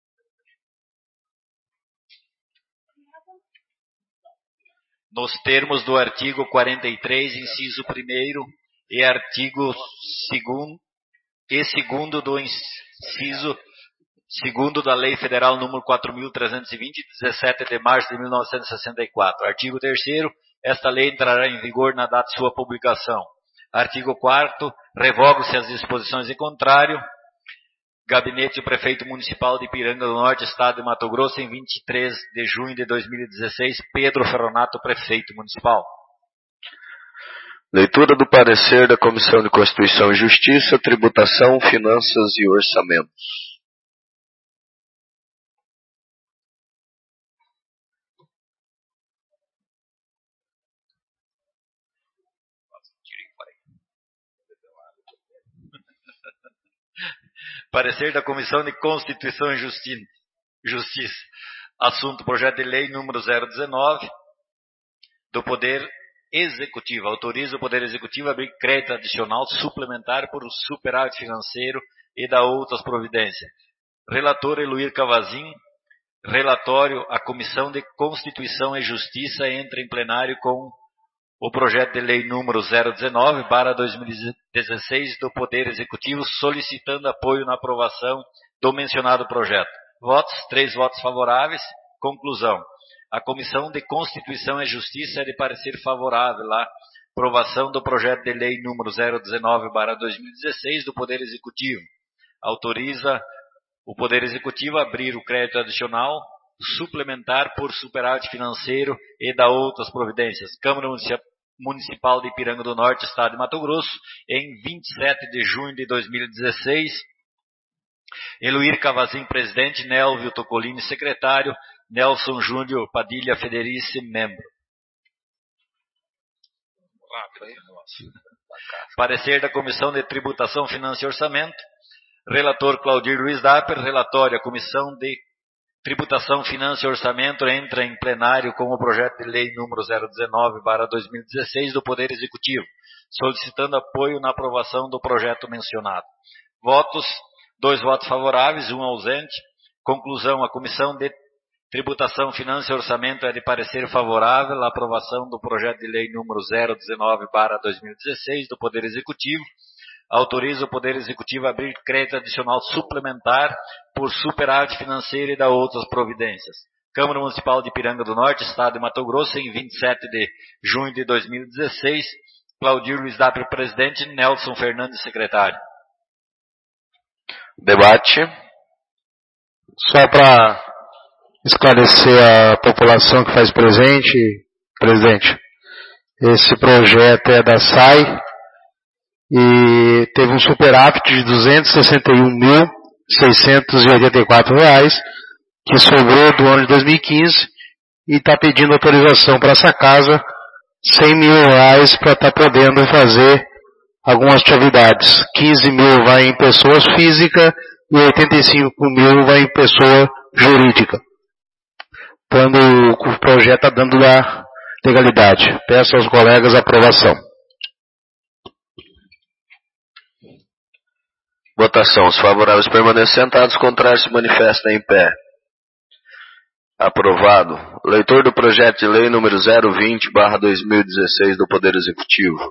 nos termos do artigo quarenta e três, inciso primeiro, e artigo segundo e segundo do inciso segundo da Lei Federal número quatro mil trezentos e vinte, de dezessete de março de mil novecentos e sessenta e quatro. Artigo terceiro. Esta lei entrará em vigor na data de sua publicação. Artigo quarto. Revogam-se as disposições em contrário. Gabinete do Prefeito Municipal de Ipiranga do Norte, Estado de Mato Grosso, em vinte e três de junho de dois mil e dezesseis, Pedro Ferronato, Prefeito Municipal. Leitura do parecer da Comissão de Constituição e Justiça, Tributação, Finanças e Orçamentos. Parecer da Comissão de Constituição e Justiça. Assunto: projeto de lei número zero dezenove do Poder Executivo. Autoriza o Poder Executivo a abrir crédito adicional suplementar por superávit financeiro e dar outras providências. Relator Eluir Cavazin. Relatório: a Comissão de Constituição e Justiça entra em plenário com o projeto de lei número zero dezenove barra dois mil e dezesseis do Poder Executivo, solicitando apoio na aprovação do mencionado projeto. Votos: três votos favoráveis. Conclusão: a Comissão de Constituição e Justiça é de parecer favorável à aprovação do projeto de lei número zero dezenove barra dois mil e dezesseis do Poder Executivo. Autoriza o Poder Executivo a abrir o crédito adicional suplementar por superávit financeiro e da outras providências. Câmara Municipal de Ipiranga do Norte, Estado de Mato Grosso, em vinte e sete de junho de dois mil e dezesseis. Eluir Cavazin, presidente. Nelvio Tocolini, secretário. Nelson Júnior Padilha Federici, membro. Parecer da Comissão de Tributação, Finanças e Orçamento. Relator Claudir Luiz Dapper. Relatório: a Comissão de Tributação, Finanças e Orçamento entra em plenário com o projeto de lei número zero dezenove barra dois mil e dezesseis do Poder Executivo, solicitando apoio na aprovação do projeto mencionado. Votos: dois votos favoráveis, um ausente. Conclusão: a Comissão de Tributação, Finanças e Orçamento é de parecer favorável à aprovação do projeto de lei número zero dezenove barra dois mil e dezesseis do Poder Executivo. Autoriza o Poder Executivo a abrir crédito adicional suplementar por superávit financeiro e da outras providências. Câmara Municipal de Ipiranga do Norte, Estado de Mato Grosso, em vinte e sete de junho de dois mil e dezesseis, Claudir Luiz Dapper, presidente. Nelson Fernandes, secretário. Debate. Só para esclarecer a população que faz presente, presidente, esse projeto é da S A I e teve um superávit de duzentos e sessenta e um mil, seiscentos e oitenta e quatro reais, que sobrou do ano de dois mil e quinze, e está pedindo autorização para essa casa, cem mil reais para estar tá podendo fazer algumas atividades. quinze mil vai em pessoas físicas e oitenta e cinco mil vai em pessoa jurídica. Quando o projeto está dando a legalidade. Peço aos colegas a aprovação. Votação. Os favoráveis permanecem sentados, contrários se manifestam em pé. Aprovado. Leitor do projeto de lei número zero vinte barra dois mil e dezesseis do Poder Executivo.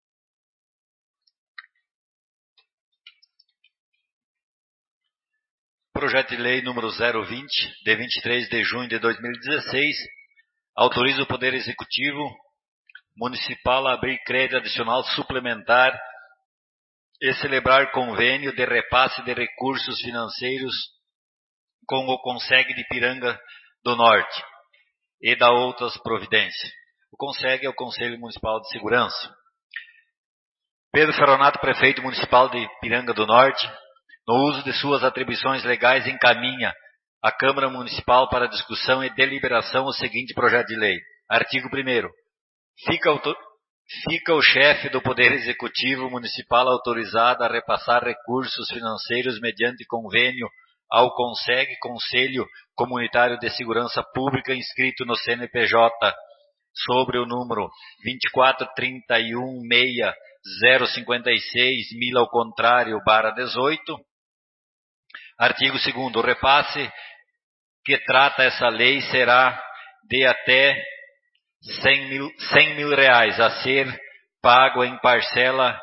Projeto de lei número zero vinte, de vinte e três de junho de dois mil e dezesseis, autoriza o Poder Executivo Municipal a abrir crédito adicional suplementar e celebrar convênio de repasse de recursos financeiros com o CONSEG de Piranga do Norte e da outras providências. O CONSEG é o Conselho Municipal de Segurança. Pedro Ferronato, prefeito municipal de Piranga do Norte, no uso de suas atribuições legais, encaminha à Câmara Municipal para discussão e deliberação o seguinte projeto de lei. Artigo primeiro. Fica, fica o chefe do Poder Executivo Municipal autorizado a repassar recursos financeiros mediante convênio ao CONSEG, Conselho Comunitário de Segurança Pública, inscrito no C N P J sobre o número vinte e quatro, trinta e um, seis, zero cinquenta e seis, mil ao contrário, barra dezoito. Artigo segundo. O repasse que trata essa lei será de até cem mil, cem mil reais a ser pago em parcela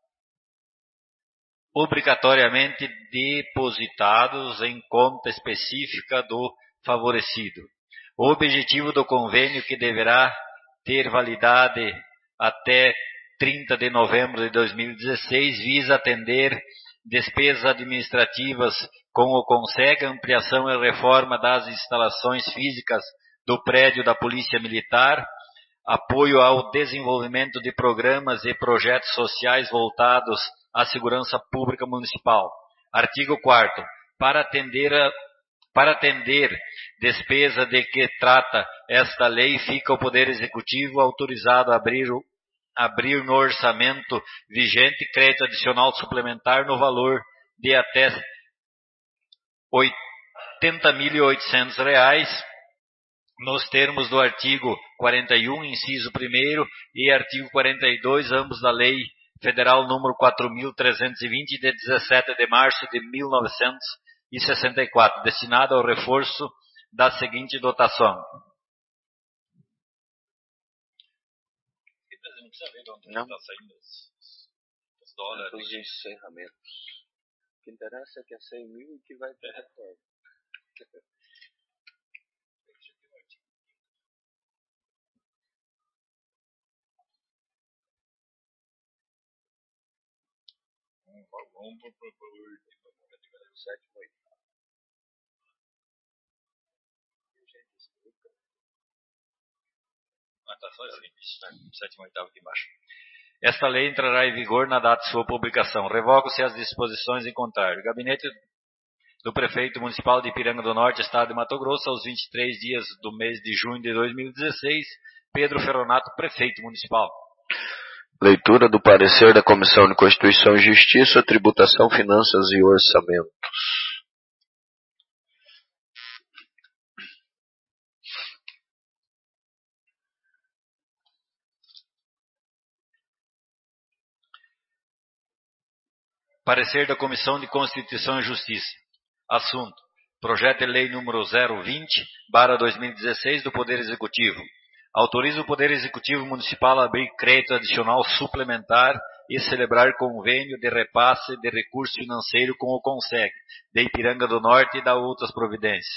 obrigatoriamente depositados em conta específica do favorecido. O objetivo do convênio, que deverá ter validade até trinta de novembro de dois mil e dezesseis, visa atender despesas administrativas com o CONSEG, ampliação e reforma das instalações físicas do prédio da Polícia Militar, apoio ao desenvolvimento de programas e projetos sociais voltados à segurança pública municipal. Artigo quarto. Para atender, a, para atender despesa de que trata esta lei, fica o Poder Executivo autorizado a abrir, abrir no orçamento vigente crédito adicional suplementar no valor de até oitenta mil e oitocentos reais, nos termos do artigo quarenta e um, inciso primeiro, e artigo quarenta e dois, ambos da Lei Federal número quatro mil trezentos e vinte, de dezessete de março de mil novecentos e sessenta e quatro, destinado ao reforço da seguinte dotação. Não precisa ver de onde está saindo os dólares. Os encerramentos. O que interessa é que é cem mil e que vai ter retorno. Vamos para o sétimo oito. Ah, tá só assim, sétimo e oitavo aqui embaixo. Esta lei entrará em vigor na data de sua publicação. Revogam-se as disposições em contrário. O gabinete do prefeito municipal de Piranga do Norte, estado de Mato Grosso, aos vinte e três dias do mês de junho de dois mil e dezesseis, Pedro Ferronato, prefeito municipal. Leitura do parecer da Comissão de Constituição e Justiça, Tributação, Finanças e Orçamentos. Parecer da Comissão de Constituição e Justiça. Assunto. Projeto de Lei número zero vinte barra dois mil e dezesseis do Poder Executivo. Autoriza o Poder Executivo Municipal a abrir crédito adicional suplementar e celebrar convênio de repasse de recurso financeiro com o CONSEG, de Ipiranga do Norte e da outras providências.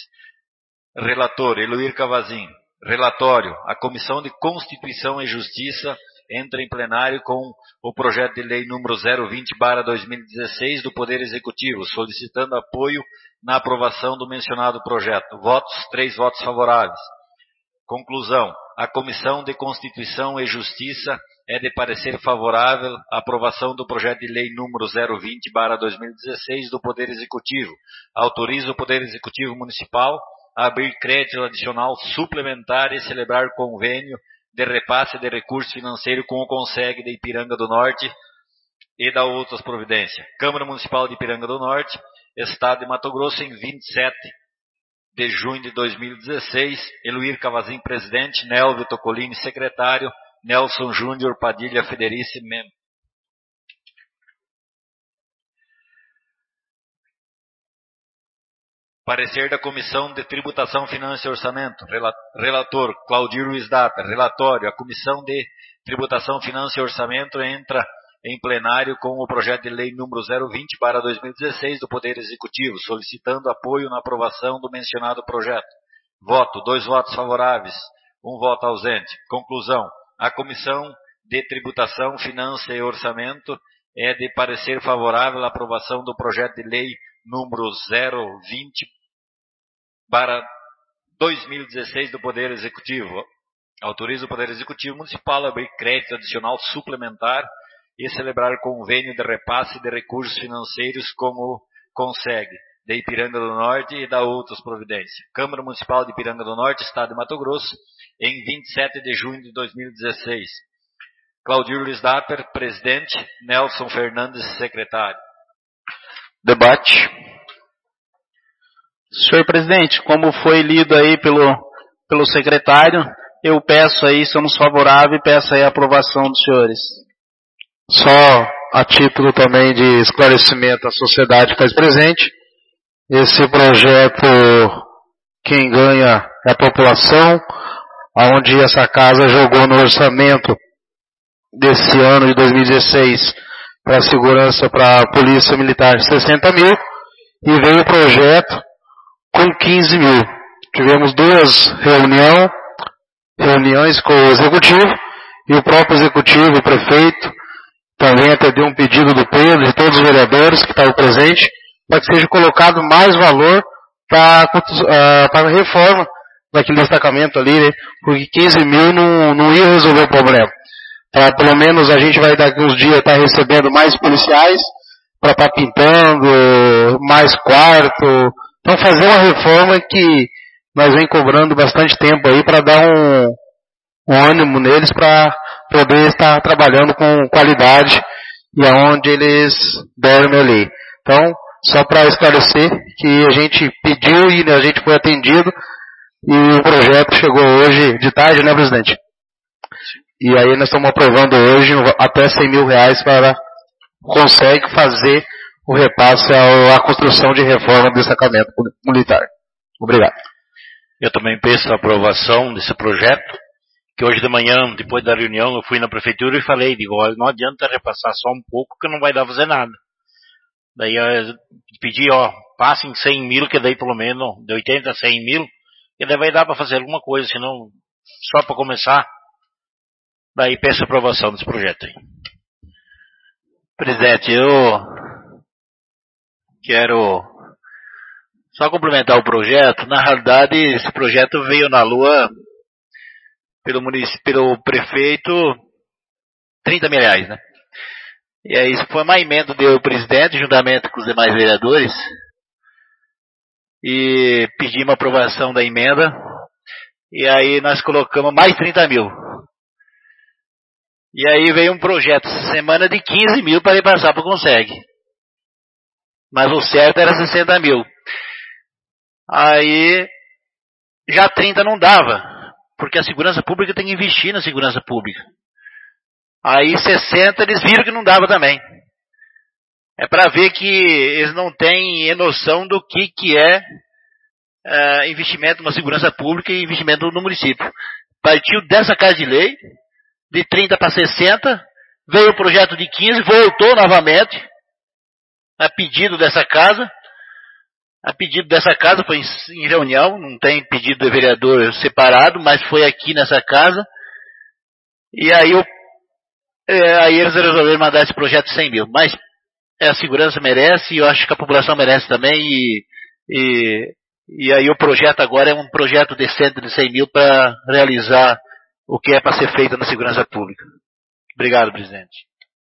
Relator, Eloir Cavazin. Relatório. A Comissão de Constituição e Justiça entra em plenário com o projeto de lei número zero vinte barra dois mil e dezesseis do Poder Executivo, solicitando apoio na aprovação do mencionado projeto. Votos, três votos favoráveis. Conclusão. A Comissão de Constituição e Justiça é de parecer favorável à aprovação do projeto de lei número zero vinte barra dois mil e dezesseis do Poder Executivo. Autoriza o Poder Executivo Municipal a abrir crédito adicional suplementar e celebrar convênio de repasse de recurso financeiro com o Conseg de Ipiranga do Norte e da outras providências. Câmara Municipal de Ipiranga do Norte, Estado de Mato Grosso, em vinte e sete de junho de dois mil e dezesseis, Eluir Cavazin, presidente, Nelvio Tocolini, secretário, Nelson Júnior Padilha Federici, membro. Parecer da Comissão de Tributação, Finanças e Orçamento. Relator, Claudir Luiz Data. Relatório, a Comissão de Tributação, Finanças e Orçamento entra em plenário com o projeto de lei número zero vinte barra dois mil e dezesseis do Poder Executivo, solicitando apoio na aprovação do mencionado projeto. Voto, dois votos favoráveis, um voto ausente. Conclusão, a Comissão de Tributação, Finanças e Orçamento é de parecer favorável à aprovação do projeto de lei número zero vinte barra dois mil e dezesseis do Poder Executivo. Autoriza o Poder Executivo Municipal a abrir crédito adicional suplementar e celebrar convênio de repasse de recursos financeiros com o Conseg de Ipiranga do Norte e da outras providências. Câmara Municipal de Ipiranga do Norte, Estado de Mato Grosso, em vinte e sete de junho de dois mil e dezesseis. Claudir Luiz Dapper, presidente, Nelson Fernandes, secretário. Debate. Senhor presidente, como foi lido aí pelo, pelo secretário, eu peço aí, somos favoráveis, peço aí a aprovação dos senhores. Só a título também de esclarecimento à sociedade que faz presente, esse projeto, quem ganha é a população, onde essa casa jogou no orçamento desse ano de dois mil e dezesseis para a segurança, para a polícia militar, sessenta mil, e veio o projeto com quinze mil. Tivemos duas reunião, reuniões com o executivo, e o próprio executivo, o prefeito, também atendeu um pedido do Pedro, de todos os vereadores que estavam presentes, para que seja colocado mais valor para a reforma daquele destacamento ali, né? Porque quinze mil não, não ia resolver o problema. Pra, pelo menos a gente vai daqui uns dias estar tá recebendo mais policiais, para estar tá pintando, mais quarto. Então fazer uma reforma que nós vem cobrando bastante tempo aí para dar um, um ânimo neles para poder estar trabalhando com qualidade e aonde eles dormem ali. Então, só para esclarecer que a gente pediu e a gente foi atendido e o projeto chegou hoje de tarde, né, presidente? E aí nós estamos aprovando hoje até cem mil reais para consegue fazer o repasse à construção de reforma do destacamento militar. Obrigado. Eu também peço a aprovação desse projeto, que hoje de manhã, depois da reunião, eu fui na prefeitura e falei, digo, olha, não adianta repassar só um pouco que não vai dar pra fazer nada. Daí eu pedi, ó, passem cem mil, que daí pelo menos, de oitenta a cem mil, que daí vai dar para fazer alguma coisa, senão, só para começar. Daí peço a aprovação desse projeto aí. Presidente, eu quero só complementar o projeto. Na realidade, esse projeto veio na lua pelo município, pelo prefeito, trinta mil reais, né? E aí isso foi uma emenda do presidente, juntamente com os demais vereadores, e pedimos a aprovação da emenda, e aí nós colocamos mais trinta mil. E aí veio um projeto essa semana de quinze mil para repassar para o Conseg. Mas o certo era sessenta mil. Aí já trinta não dava, porque a segurança pública tem que investir na segurança pública. Aí sessenta eles viram que não dava também. É para ver que eles não têm noção do que, que é uh, investimento na segurança pública e investimento no município. Partiu dessa casa de lei, de trinta para sessenta, veio o projeto de quinze, voltou novamente, a pedido dessa casa. A pedido dessa casa, foi em reunião, não tem pedido do vereador separado, mas foi aqui nessa casa. E aí o É, aí eles resolveram mandar esse projeto de cem mil. Mas é, a segurança merece, e eu acho que a população merece também, e, e, e aí o projeto agora é um projeto decente de cem mil para realizar o que é para ser feito na segurança pública. Obrigado, presidente.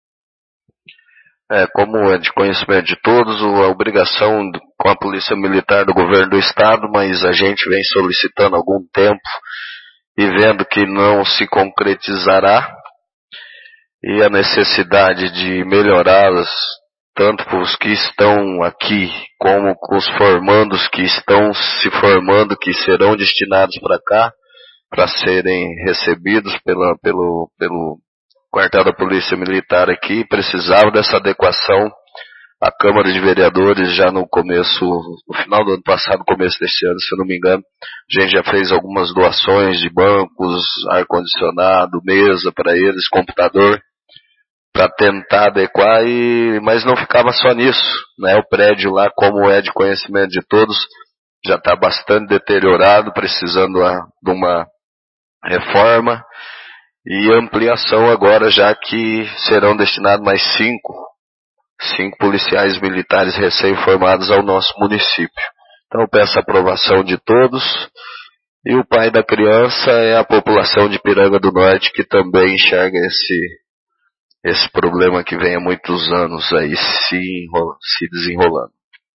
É, como é de conhecimento de todos, a obrigação com a Polícia Militar do Governo do Estado, mas a gente vem solicitando há algum tempo e vendo que não se concretizará, e a necessidade de melhorá-las, tanto para os que estão aqui, como com os formandos que estão se formando, que serão destinados para cá, para serem recebidos pela, pelo, pelo quartel da Polícia Militar aqui, precisava dessa adequação. A Câmara de Vereadores já no começo, no final do ano passado, começo deste ano, se eu não me engano, a gente já fez algumas doações de bancos, ar-condicionado, mesa para eles, computador, para tentar adequar, e, mas não ficava só nisso, né? O prédio lá, como é de conhecimento de todos, já está bastante deteriorado, precisando a, de uma reforma e ampliação agora, já que serão destinados mais cinco Cinco policiais militares recém-formados ao nosso município. Então eu peço a aprovação de todos. E o pai da criança é a população de Piranga do Norte, que também enxerga esse, esse problema que vem há muitos anos aí se, enrola, se desenrolando.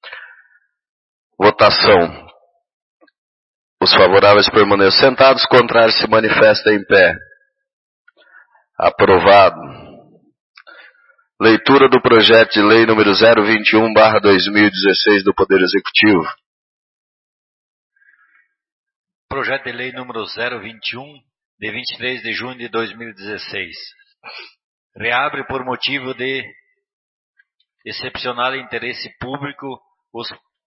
Votação. Os favoráveis permaneçam sentados, os contrários se manifestam em pé. Aprovado. Leitura do projeto de lei número zero vinte e um barra dois mil e dezesseis do Poder Executivo. Projeto de lei número zero vinte e um, de vinte e três de junho de dois mil e dezesseis. Reabre por motivo de excepcional interesse público os...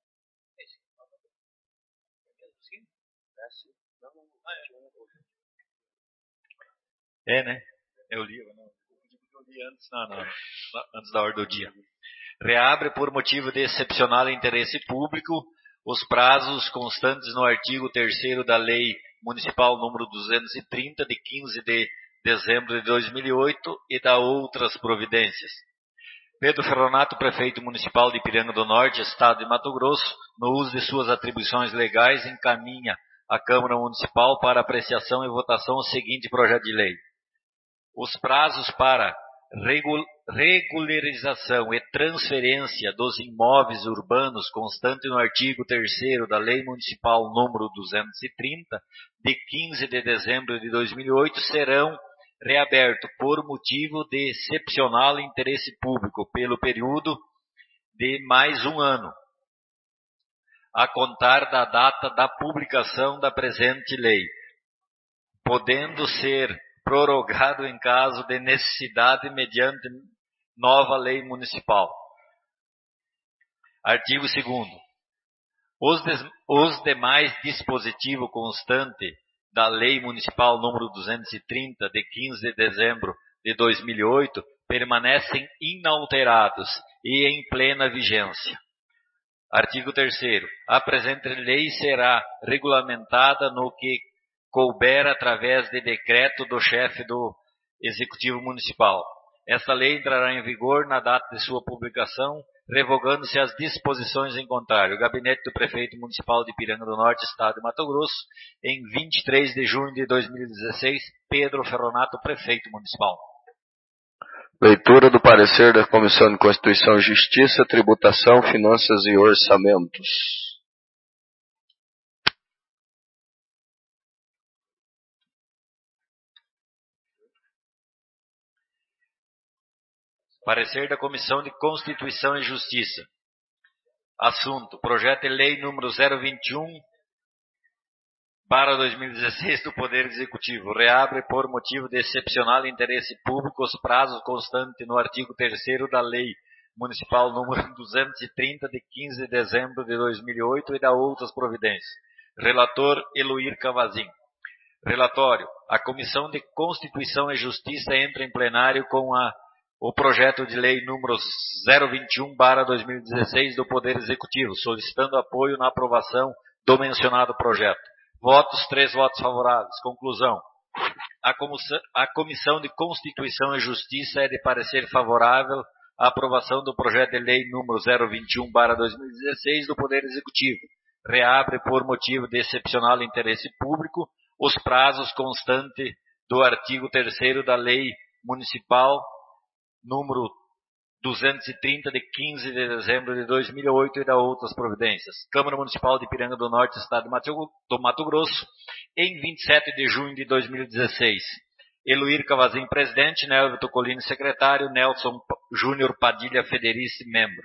É, né? Eu li, eu não... Antes, não, não, antes da ordem do dia. Reabre por motivo de excepcional interesse público os prazos constantes no artigo terceiro da Lei Municipal número duzentos e trinta, de quinze de dezembro de dois mil e oito, e da outras providências. Pedro Ferronato, prefeito municipal de Piranga do Norte, Estado de Mato Grosso, no uso de suas atribuições legais, encaminha à Câmara Municipal para apreciação e votação o seguinte projeto de lei. Os prazos para regularização e transferência dos imóveis urbanos constante no artigo terceiro da Lei Municipal número duzentos e trinta, de quinze de dezembro de dois mil e oito, serão reabertos por motivo de excepcional interesse público pelo período de mais um ano, a contar da data da publicação da presente lei, podendo ser prorrogado em caso de necessidade mediante nova lei municipal. Artigo segundo. Os, des, os demais dispositivos constantes da Lei Municipal número duzentos e trinta, de quinze de dezembro de dois mil e oito, permanecem inalterados e em plena vigência. Artigo terceiro. A presente lei será regulamentada no que couber através de decreto do chefe do Executivo Municipal. Esta lei entrará em vigor na data de sua publicação, revogando-se as disposições em contrário. O Gabinete do Prefeito Municipal de Piranga do Norte, Estado de Mato Grosso, em vinte e três de junho de dois mil e dezesseis, Pedro Ferronato, Prefeito Municipal. Leitura do parecer da Comissão de Constituição e Justiça, Tributação, Finanças e Orçamentos. Parecer da Comissão de Constituição e Justiça. Assunto: Projeto de Lei número zero vinte e um barra dois mil e dezesseis do Poder Executivo. Reabre por motivo de excepcional interesse público os prazos constantes no artigo terceiro da Lei Municipal número duzentos e trinta, de quinze de dezembro de dois mil e oito, e da outras providências. Relator: Eloir Cavazin. Relatório: a Comissão de Constituição e Justiça entra em plenário com a o projeto de lei número zero vinte e um barra dois mil e dezesseis do Poder Executivo, solicitando apoio na aprovação do mencionado projeto. Votos: três votos favoráveis. Conclusão: A comissão, a Comissão de Constituição e Justiça é de parecer favorável à aprovação do projeto de lei número zero vinte e um barra dois mil e dezesseis do Poder Executivo. Reabre por motivo de excepcional interesse público os prazos constantes do artigo terceiro da Lei Municipal número duzentos e trinta, de quinze de dezembro de dois mil e oito, e da outras providências. Câmara Municipal de Ipiranga do Norte, Estado do Mato Grosso, em vinte e sete de junho de dois mil e dezesseis. Eluir Cavazin, presidente. Nélvio Tocolini, secretário. Nelson Júnior Padilha Federici, membro.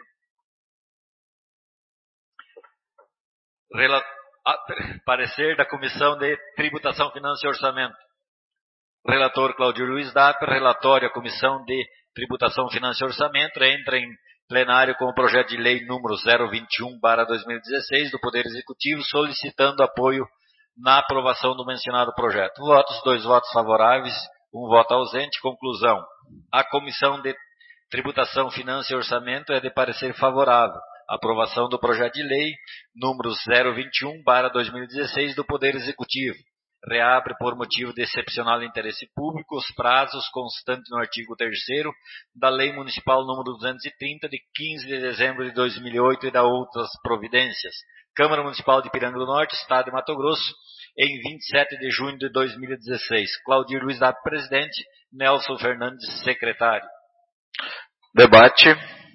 Rela... Parecer da Comissão de Tributação, Finanças e Orçamento. Relator Claudio Luiz Dapper. Relatório a Comissão de Tributação, Finanças e Orçamento. Entra em plenário com o projeto de lei número zero vinte e um barra dois mil e dezesseis do Poder Executivo, solicitando apoio na aprovação do mencionado projeto. Votos, dois votos favoráveis, um voto ausente. Conclusão. A Comissão de Tributação, Finanças e Orçamento é de parecer favorável à aprovação do projeto de lei número zero vinte e um barra dois mil e dezesseis do Poder Executivo. Reabre por motivo de excepcional interesse público os prazos constantes no artigo terceiro da Lei Municipal número duzentos e trinta, de quinze de dezembro de dois mil e oito, e da outras providências. Câmara Municipal de Ipiranga do Norte, Estado de Mato Grosso, em vinte e sete de junho de dois mil e dezesseis. Claudir Luiz Dapper, presidente. Nelson Fernandes, secretário. Debate.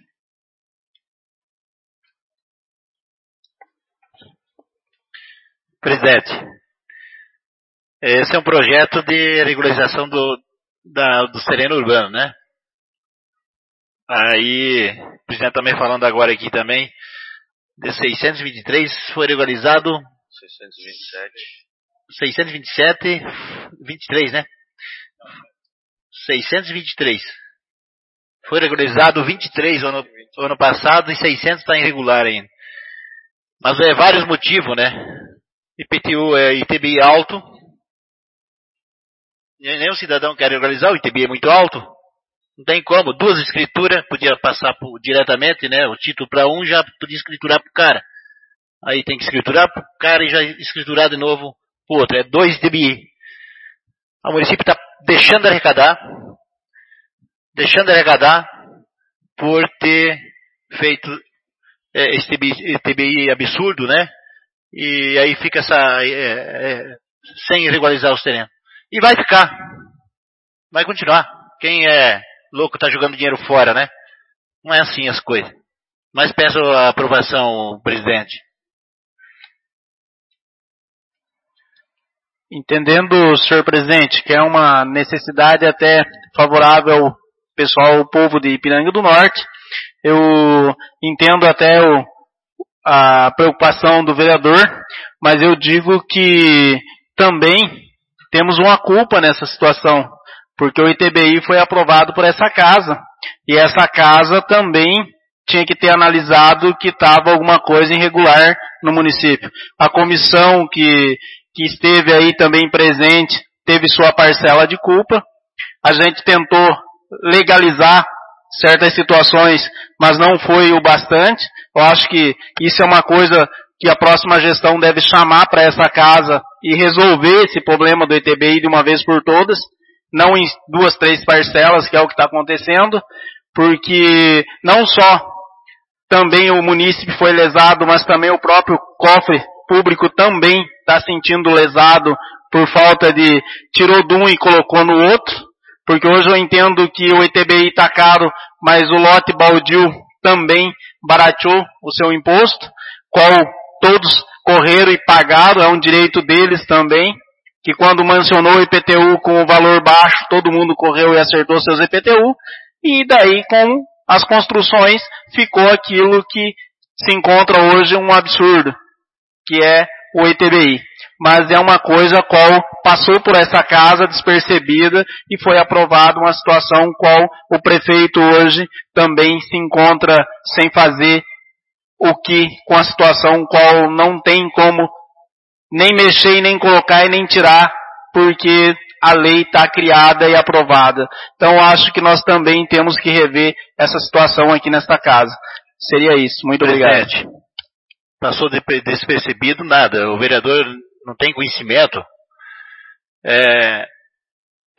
Presidente, esse é um projeto de regularização do, da, do terreno urbano, né? Aí, o presidente também falando agora aqui também, de seiscentos e vinte e três foi regularizado... seiscentos e vinte e sete. seiscentos e vinte e sete, vinte e três, né? seiscentos e vinte e três. Foi regularizado vinte e três ano, ano passado e seiscentos está irregular ainda. Mas é vários motivos, né? I P T U é I T B I alto. Nem o cidadão quer regularizar, o I T B I é muito alto. Não tem como. Duas escrituras, podia passar por, diretamente, né? O título para um já podia escriturar para o cara. Aí tem que escriturar para o cara e já escriturar de novo para o outro. É dois I T B I. O município está deixando de arrecadar. Deixando de arrecadar por ter feito é, esse I T B I absurdo, né? E aí fica essa... É, é, sem regularizar os terrenos. E vai ficar. Vai continuar. Quem é louco está jogando dinheiro fora, né? Não é assim as coisas. Mas peço a aprovação, presidente. Entendendo, senhor presidente, que é uma necessidade até favorável ao pessoal, ao povo de Ipiranga do Norte, eu entendo até o, a preocupação do vereador, mas eu digo que também temos uma culpa nessa situação, porque o I T B I foi aprovado por essa casa, e essa casa também tinha que ter analisado que estava alguma coisa irregular no município. A comissão que, que esteve aí também presente teve sua parcela de culpa. A gente tentou legalizar certas situações, mas não foi o bastante. Eu acho que isso é uma coisa que a próxima gestão deve chamar para essa casa e resolver esse problema do I T B I de uma vez por todas, não em duas, três parcelas, que é o que está acontecendo, porque não só também o munícipe foi lesado, mas também o próprio cofre público também está sentindo lesado por falta de tirou de um e colocou no outro, porque hoje eu entendo que o I T B I está caro, mas o lote baldio também barateou o seu imposto, qual todos correram e pagaram, é um direito deles também, que quando mencionou o I P T U com o valor baixo, todo mundo correu e acertou seus I P T U, e daí com as construções ficou aquilo que se encontra hoje um absurdo, que é o I T B I. Mas é uma coisa qual passou por essa casa despercebida e foi aprovada uma situação qual o prefeito hoje também se encontra sem fazer o que com a situação qual não tem como nem mexer, nem colocar e nem tirar, porque a lei está criada e aprovada. Então acho que nós também temos que rever essa situação aqui nesta casa. Seria isso. Muito obrigado. Passou despercebido nada. O vereador não tem conhecimento. É,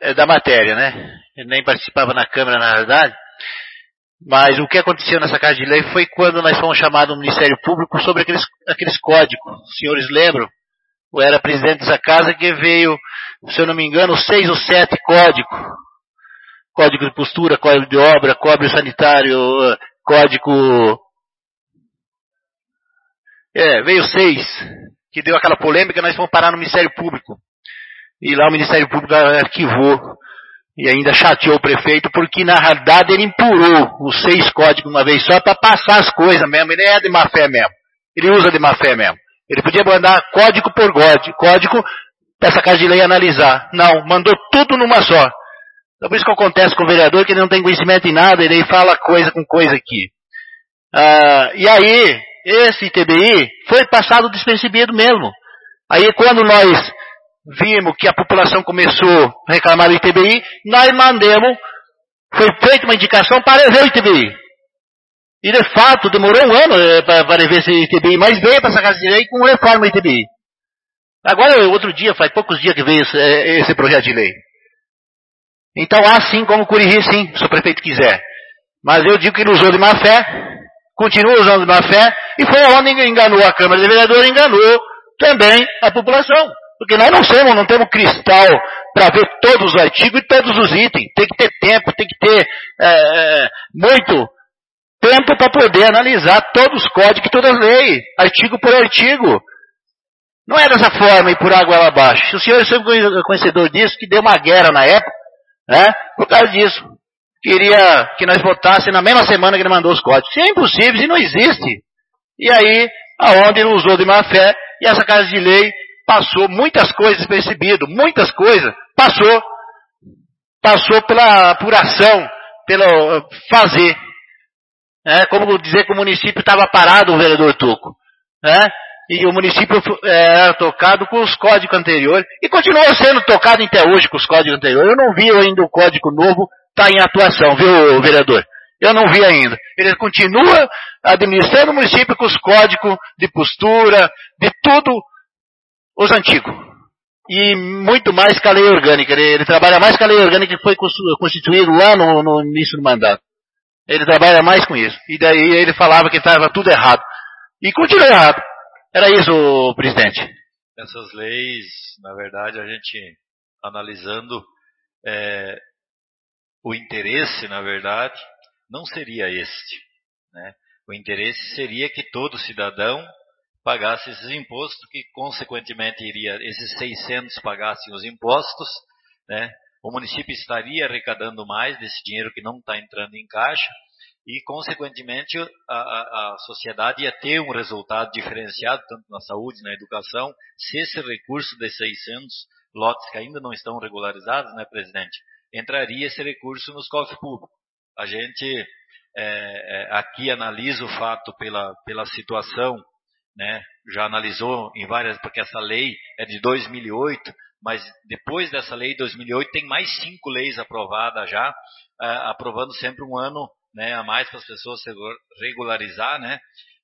é, da matéria, né? Ele nem participava na Câmara, na verdade. Mas o que aconteceu nessa Casa de Lei foi quando nós fomos chamados no Ministério Público sobre aqueles, aqueles códigos. Os senhores lembram? Eu era presidente dessa casa que veio, se eu não me engano, seis ou sete códigos. Código de postura, código de obra, código sanitário, código... É, veio seis, que deu aquela polêmica, nós fomos parar no Ministério Público. E lá o Ministério Público arquivou e ainda chateou o prefeito, porque na realidade ele empurrou os seis códigos uma vez só para passar as coisas mesmo. Ele é de má fé mesmo. Ele usa de má fé mesmo. Ele podia mandar código por código para essa Casa de Lei analisar. Não, mandou tudo numa só. Então por isso que acontece com o vereador, que ele não tem conhecimento em nada, ele fala coisa com coisa aqui. Ah, e aí, esse I T B I foi passado despercebido mesmo. Aí quando nós vimos que a população começou a reclamar do I T B I, nós mandamos, foi feita uma indicação para rever o I T B I. E de fato, demorou um ano é, para rever esse I T B I, mas veio para essa Casa de Lei com reforma do I T B I. Agora, outro dia, faz poucos dias que veio esse, esse projeto de lei. Então, assim como corrigir, sim, se o prefeito quiser. Mas eu digo que ele usou de má fé, continua usando de má fé, e foi onde enganou a Câmara de Vereadores, enganou também a população. Porque nós não somos, não temos cristal para ver todos os artigos e todos os itens. Tem que ter tempo, tem que ter é, muito tempo para poder analisar todos os códigos e todas as leis, artigo por artigo. Não é dessa forma e por água abaixo. O senhor é conhecedor disso, que deu uma guerra na época, né? Por causa disso. Queria que nós votássemos na mesma semana que ele mandou os códigos. Isso é impossível, isso não existe. E aí, aonde ele usou de má fé, e essa Casa de Lei passou muitas coisas percebidas, muitas coisas, passou, passou pela apuração, pelo fazer. É, como dizer que o município estava parado, o vereador Tuco. Né? E o município era tocado com os códigos anteriores, e continua sendo tocado até hoje com os códigos anteriores. Eu não vi ainda o código novo estar em atuação, viu, vereador? Eu não vi ainda. Ele continua administrando o município com os códigos de postura, de tudo, os antigos. E muito mais que a lei orgânica. Ele, ele trabalha mais com a lei orgânica que foi constituída lá no, no início do mandato. Ele trabalha mais com isso. E daí ele falava que estava tudo errado. E continua errado. Era isso, presidente. Essas leis, na verdade, a gente analisando é, o interesse, na verdade, não seria este. Né? O interesse seria que todo cidadão pagasse esses impostos, que consequentemente iria, esses seiscentos pagassem os impostos, né? O município estaria arrecadando mais desse dinheiro que não está entrando em caixa, e consequentemente a, a, a sociedade ia ter um resultado diferenciado, tanto na saúde, na educação, se esse recurso de seiscentos lotes que ainda não estão regularizados, né, presidente, entraria esse recurso nos cofres públicos. A gente é, é, aqui analisa o fato pela, pela situação, né, já analisou em várias, porque essa lei é de dois mil e oito, mas depois dessa lei de dois mil e oito tem mais cinco leis aprovadas já, uh, aprovando sempre um ano, né, a mais para as pessoas se regularizar, né,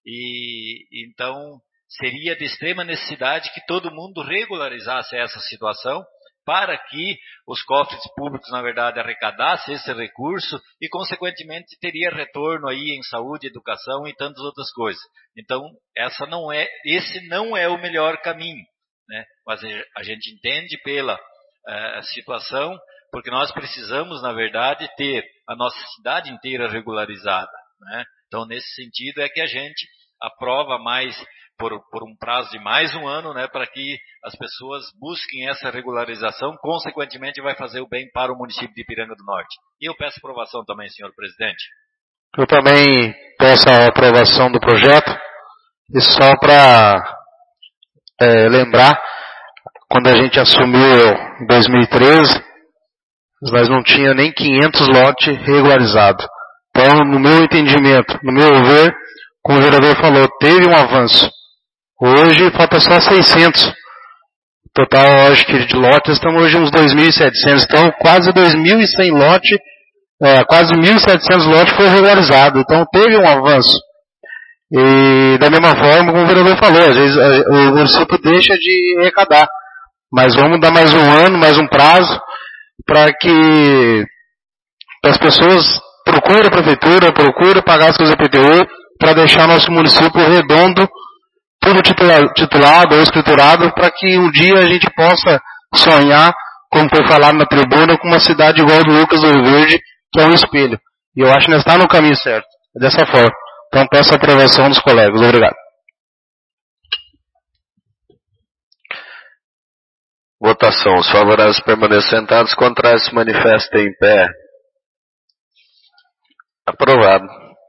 e então seria de extrema necessidade que todo mundo regularizasse essa situação, para que os cofres públicos, na verdade, arrecadassem esse recurso e, consequentemente, teria retorno aí em saúde, educação e tantas outras coisas. Então, essa não é, esse não é o melhor caminho, né? Mas a gente entende pela uh, situação, porque nós precisamos, na verdade, ter a nossa cidade inteira regularizada, né? Então, nesse sentido, é que a gente aprova mais Por, por um prazo de mais um ano, né, para que as pessoas busquem essa regularização, consequentemente vai fazer o bem para o município de Ipiranga do Norte. E eu peço aprovação também, senhor presidente. Eu também peço a aprovação do projeto, e só para é, lembrar, quando a gente assumiu em dois mil e treze, nós não tínhamos nem quinhentos lotes regularizados. Então, no meu entendimento, no meu ver, como o vereador falou, teve um avanço. Hoje falta só seiscentos. Total, acho que de lotes, estamos hoje uns dois mil e setecentos. Então, quase dois mil e cem lotes, é, quase mil e setecentos lotes foi regularizado. Então, teve um avanço. E, da mesma forma, como o vereador falou, às vezes o município deixa de arrecadar. Mas vamos dar mais um ano, mais um prazo. para que as pessoas procurem a prefeitura, procurem pagar seus I P T U para deixar nosso município redondo, tudo titulado ou escriturado, para que um dia a gente possa sonhar, como foi falado na tribuna, com uma cidade igual do Lucas do Rio Verde, que é um espelho. E eu acho que nós estamos no caminho certo, dessa forma. Então peço a aprovação dos colegas. Obrigado. Votação. Os favoráveis permaneçam sentados, contrários se manifestem em pé. Aprovado.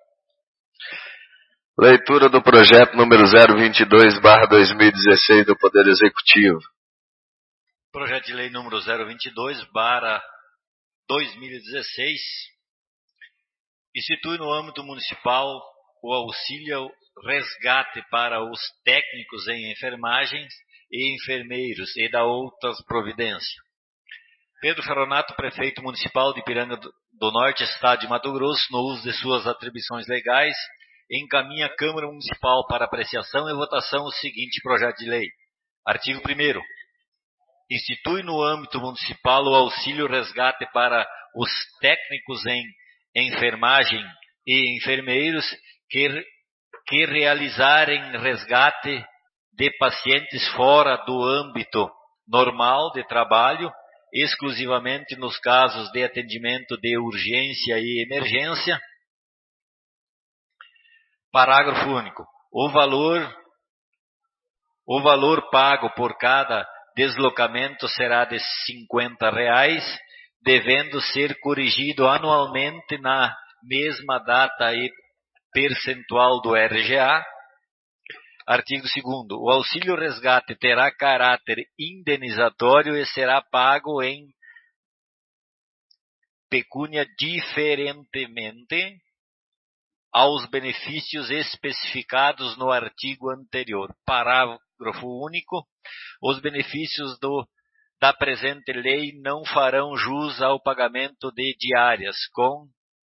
Leitura do projeto número zero vinte e dois barra dois mil e dezesseis do Poder Executivo. Projeto de lei número zero vinte e dois barra dois mil e dezesseis institui no âmbito municipal o auxílio resgate para os técnicos em enfermagens e enfermeiros e da outras providências. Pedro Ferronato, prefeito municipal de Ipiranga do Norte, Estado de Mato Grosso, no uso de suas atribuições legais, encaminha à Câmara Municipal para apreciação e votação o seguinte projeto de lei. Artigo primeiro. Institui no âmbito municipal o auxílio resgate para os técnicos em enfermagem e enfermeiros que, que realizarem resgate de pacientes fora do âmbito normal de trabalho, exclusivamente nos casos de atendimento de urgência e emergência. Parágrafo único. O valor, o valor pago por cada deslocamento será de cinquenta reais, devendo ser corrigido anualmente na mesma data e percentual do R G A. Artigo segundo. O auxílio resgate terá caráter indenizatório e será pago em pecúnia diferentemente aos benefícios especificados no artigo anterior. Parágrafo único. Os benefícios do, da presente lei não farão jus ao pagamento de diárias, com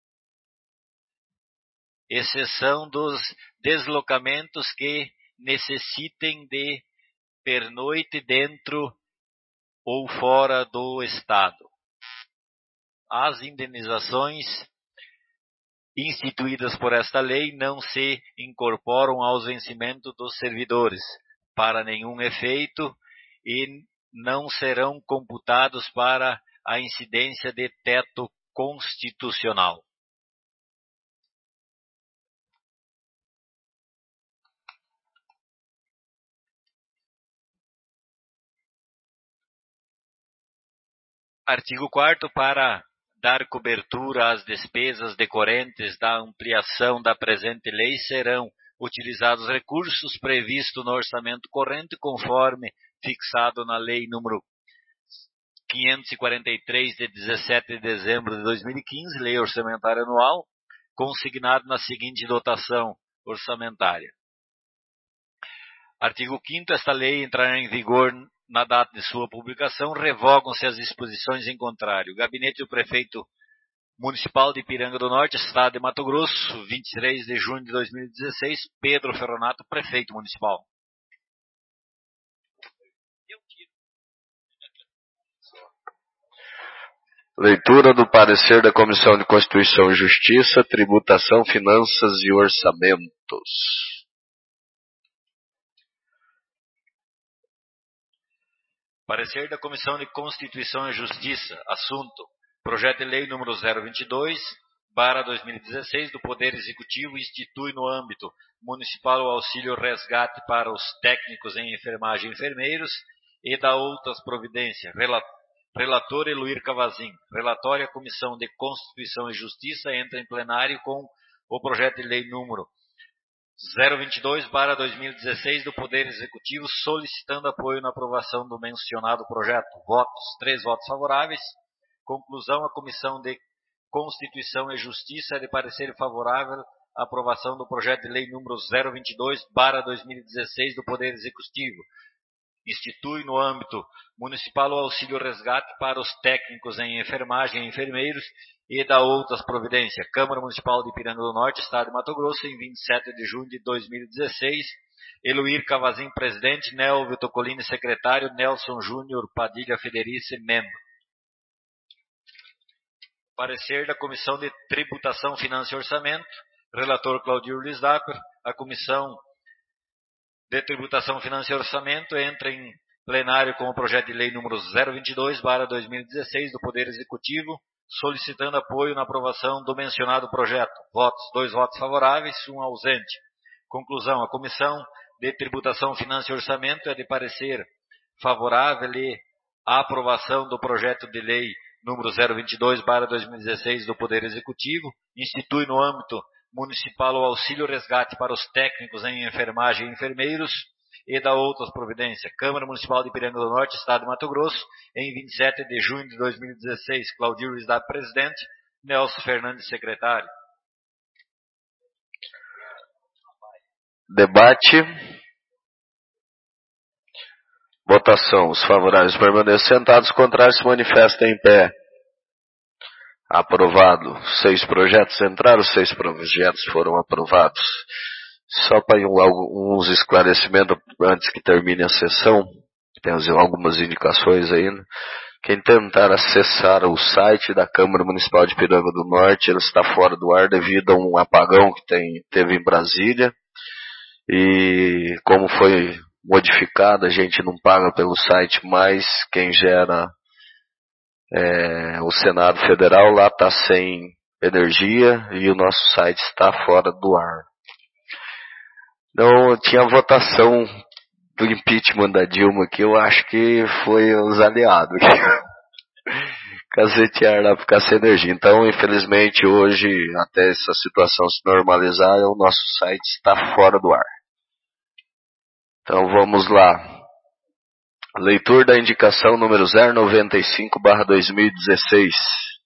exceção dos deslocamentos que necessitem de pernoite dentro ou fora do Estado. As indenizações instituídas por esta lei não se incorporam aos vencimentos dos servidores para nenhum efeito e não serão computados para a incidência de teto constitucional. Artigo quarto. Para dar cobertura às despesas decorrentes da ampliação da presente lei, serão utilizados recursos previstos no orçamento corrente, conforme fixado na lei número quinhentos e quarenta e três, de dezessete de dezembro de dois mil e quinze, lei orçamentária anual, consignado na seguinte dotação orçamentária. Artigo quinto. Esta lei entrará em vigor na data de sua publicação. Revogam-se as disposições em contrário. O gabinete do prefeito municipal de Ipiranga do Norte, Estado de Mato Grosso, vinte e três de junho de dois mil e dezesseis, Pedro Ferronato, prefeito municipal. Leitura do parecer da Comissão de Constituição e Justiça, Tributação, Finanças e Orçamentos. Parecer da Comissão de Constituição e Justiça. Assunto. Projeto de Lei número zero vinte e dois barra dois mil e dezesseis do Poder Executivo institui no âmbito municipal o auxílio resgate para os técnicos em enfermagem e enfermeiros e da outras providências. Relator Eluir Cavazin. Relatório. A Comissão de Constituição e Justiça entra em plenário com o projeto de lei número zero vinte e dois barra dois mil e dezesseis do Poder Executivo, solicitando apoio na aprovação do mencionado projeto. Votos. Três votos favoráveis. Conclusão. A Comissão de Constituição e Justiça é de parecer favorável à aprovação do projeto de lei número zero vinte e dois barra dois mil e dezesseis do Poder Executivo. Institui no âmbito municipal o auxílio resgate para os técnicos em enfermagem e enfermeiros e da outras providências. Câmara Municipal de Ipiranga do Norte, Estado de Mato Grosso, em vinte e sete de junho de dois mil e dezesseis. Eluir Cavazin, presidente. Nelvio Tocolini, secretário. Nelson Júnior Padilha Federici, membro. Parecer da Comissão de Tributação, Finanças e Orçamento, relator Claudir Luiz Dapper. A Comissão de Tributação, Finanças e Orçamento entra em plenário com o projeto de lei número zero vinte e dois barra dois mil e dezesseis do Poder Executivo, solicitando apoio na aprovação do mencionado projeto. Votos, dois votos favoráveis, um ausente. Conclusão, a Comissão de Tributação, Finanças e Orçamento é de parecer favorável à aprovação do projeto de lei número zero vinte e dois barra dois mil e dezesseis do Poder Executivo, institui no âmbito municipal o auxílio resgate para os técnicos em enfermagem e enfermeiros e da outras providências. Câmara Municipal de Ipiranga do Norte, Estado de Mato Grosso, em vinte e sete de junho de dois mil e dezesseis. Claudir Luiz Dapper, presidente. Nelson Fernandes, secretário. Debate. Votação. Os favoráveis permanecem sentados, os contrários se manifestam em pé. Aprovado. Seis projetos entraram, seis projetos foram aprovados. Só para um, uns esclarecimentos antes que termine a sessão, tem algumas indicações ainda. Quem tentar acessar o site da Câmara Municipal de Ipiranga do Norte, ele está fora do ar devido a um apagão que tem, teve em Brasília. E como foi modificado, a gente não paga pelo site mais. Quem gera é, o Senado Federal lá está sem energia e o nosso site está fora do ar. Não tinha votação do impeachment da Dilma aqui, eu acho que foi os aliados. Casetear lá ficar sem energia. Então, infelizmente, hoje, até essa situação se normalizar, o nosso site está fora do ar. Então, vamos lá. Leitura da indicação número zero noventa e cinco barra dois mil e dezesseis.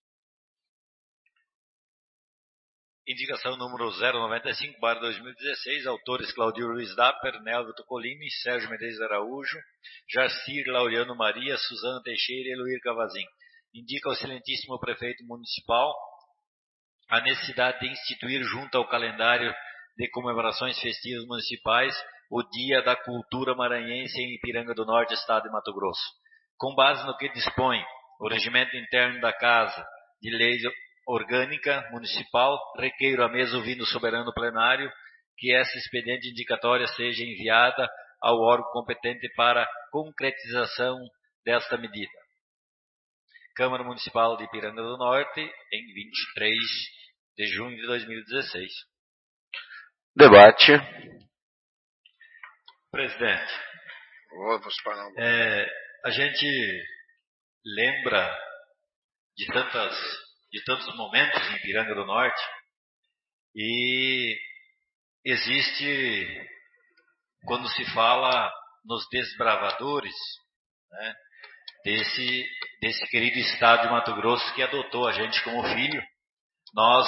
Indicação número zero noventa e cinco barra dois mil e dezesseis, autores Claudir Luiz Dapper, Nelvio Tocolini, Sérgio Medeiros Araújo, Jacir Laureano Maria, Suzana Teixeira e Eloir Cavazin. Indica ao excelentíssimo prefeito municipal a necessidade de instituir junto ao calendário de comemorações festivas municipais o Dia da Cultura Maranhense em Ipiranga do Norte, Estado de Mato Grosso. Com base no que dispõe o regimento interno da Casa de Lei Orgânica Municipal, requeiro à mesa ouvindo o soberano plenário que essa expediente indicatória seja enviada ao órgão competente para concretização desta medida. Câmara Municipal de Ipiranga do Norte, em vinte e três de junho de dois mil e dezesseis. Debate. Presidente, é, a gente lembra de tantas de tantos momentos em Ipiranga do Norte e existe, quando se fala nos desbravadores, né, desse, desse querido estado de Mato Grosso que adotou a gente como filho, nós,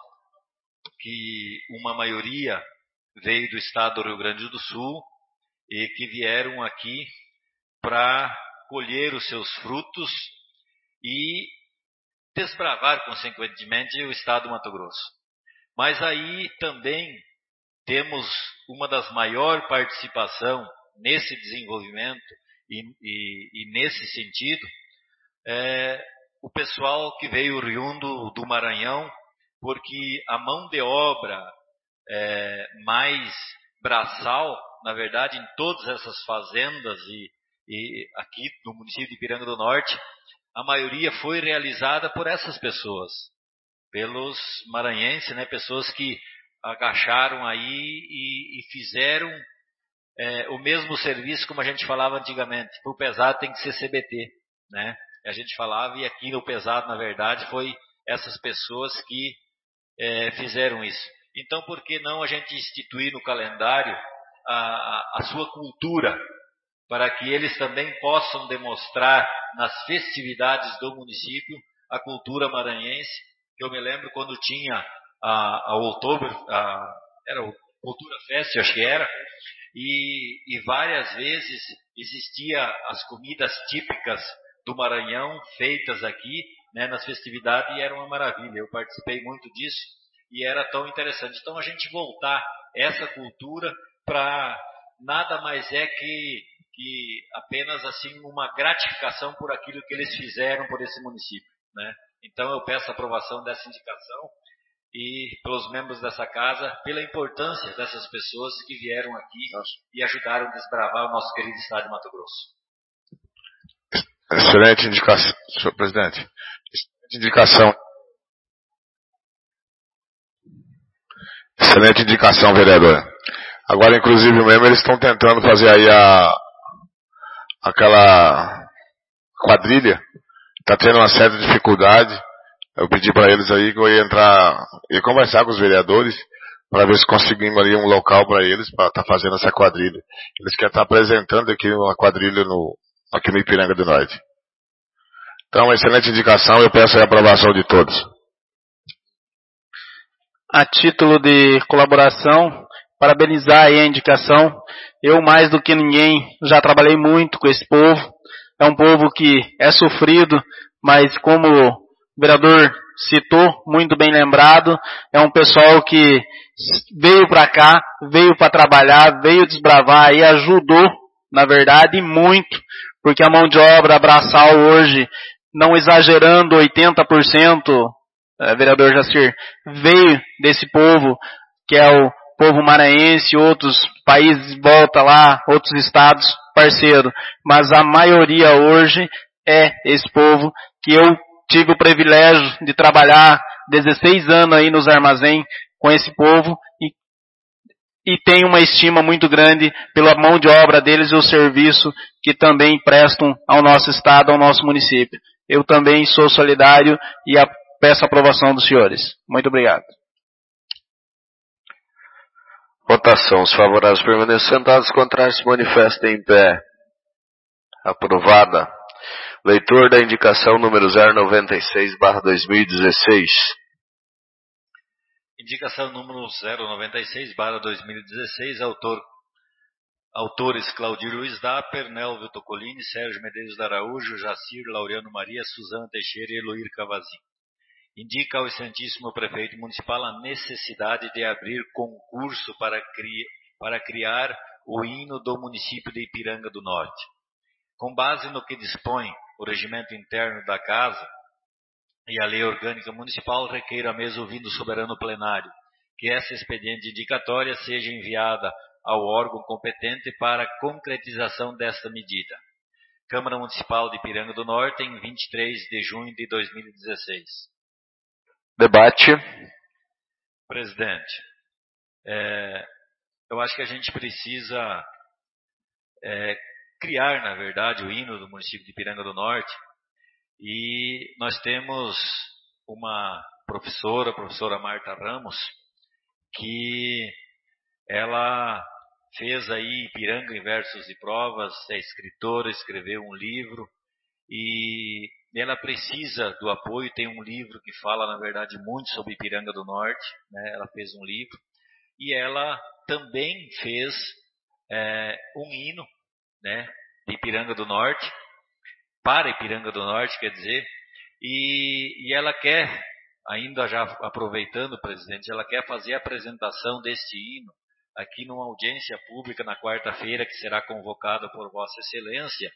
que uma maioria veio do estado do Rio Grande do Sul e que vieram aqui para colher os seus frutos e desbravar, consequentemente, o estado do Mato Grosso. Mas aí também temos uma das maiores participação nesse desenvolvimento e, e, e nesse sentido, é, o pessoal que veio oriundo do Maranhão, porque a mão de obra é, mais braçal, na verdade, em todas essas fazendas e, e aqui no município de Ipiranga do Norte, a maioria foi realizada por essas pessoas, pelos maranhenses, né, pessoas que agacharam aí e, e fizeram é, o mesmo serviço como a gente falava antigamente. Para o pesado tem que ser C B T, né? A gente falava, e aqui no pesado, na verdade, foi essas pessoas que é, fizeram isso. Então, por que não a gente instituir no calendário a, a sua cultura, para que eles também possam demonstrar nas festividades do município a cultura maranhense, que eu me lembro quando tinha a, a Outubro, a, era o Cultura Fest, acho que era, e, e várias vezes existia as comidas típicas do Maranhão feitas aqui, né, nas festividades, e era uma maravilha. Eu participei muito disso e era tão interessante. Então a gente voltar essa cultura para nada mais é que, que apenas assim uma gratificação por aquilo que eles fizeram por esse município, né? Então eu peço a aprovação dessa indicação e pelos membros dessa casa, pela importância dessas pessoas que vieram aqui Nossa. e ajudaram a desbravar o nosso querido estado de Mato Grosso. Excelente indicação, senhor presidente. Excelente indicação. Excelente indicação, vereadora. Agora, inclusive, mesmo eles estão tentando fazer aí a aquela quadrilha. Está tendo uma certa dificuldade. Eu pedi para eles aí que eu ia entrar e conversar com os vereadores para ver se conseguimos ali um local para eles para estar tá fazendo essa quadrilha. Eles querem estar tá apresentando aqui uma quadrilha no, aqui no Ipiranga do Norte. Então, uma excelente indicação, eu peço a aprovação de todos. A título de colaboração, parabenizar aí a indicação. Eu, mais do que ninguém, já trabalhei muito com esse povo. É um povo que é sofrido, mas como o vereador citou, muito bem lembrado, é um pessoal que veio para cá, veio para trabalhar, veio desbravar e ajudou, na verdade, muito, porque a mão de obra braçal hoje, não exagerando oitenta por cento, é, vereador Jacir, veio desse povo, que é o povo maranhense, outros países, volta lá, outros estados, parceiro, mas a maioria hoje é esse povo que eu tive o privilégio de trabalhar dezesseis anos aí nos armazéns com esse povo e, e tenho uma estima muito grande pela mão de obra deles e o serviço que também prestam ao nosso estado, ao nosso município. Eu também sou solidário e a, peço a aprovação dos senhores. Muito obrigado. Votação. Os favoráveis permanecem sentados, contrários se manifestem em pé. Aprovada. Leitor da indicação número zero noventa e seis barra dois mil e dezesseis. Indicação número zero noventa e seis barra dois mil e dezesseis, autor, autores Claudir Luiz Dapper, Nelvio Tocolini, Sérgio Medeiros da Araújo, Jacir, Laureano Maria, Suzana Teixeira e Eloir Cavazin. Indica ao excelentíssimo prefeito municipal a necessidade de abrir concurso para, cri, para criar o hino do município de Ipiranga do Norte. Com base no que dispõe o regimento interno da Casa e a lei orgânica municipal, requeiro a mesa ouvindo o soberano plenário que essa expediente indicatória seja enviada ao órgão competente para concretização desta medida. Câmara Municipal de Ipiranga do Norte, em vinte e três de junho de dois mil e dezesseis. Debate. Presidente, é, eu acho que a gente precisa é, criar, na verdade, o hino do município de Ipiranga do Norte. E nós temos uma professora, a professora Marta Ramos, que ela fez aí Ipiranga em Versos e Provas, é escritora, escreveu um livro e ela precisa do apoio. Tem um livro que fala, na verdade, muito sobre Ipiranga do Norte, né? Ela fez um livro e ela também fez é, um hino, né, de Ipiranga do Norte, para Ipiranga do Norte, quer dizer, e, e ela quer, ainda já aproveitando, presidente, ela quer fazer a apresentação deste hino aqui numa audiência pública na quarta-feira, que será convocada por Vossa Excelência,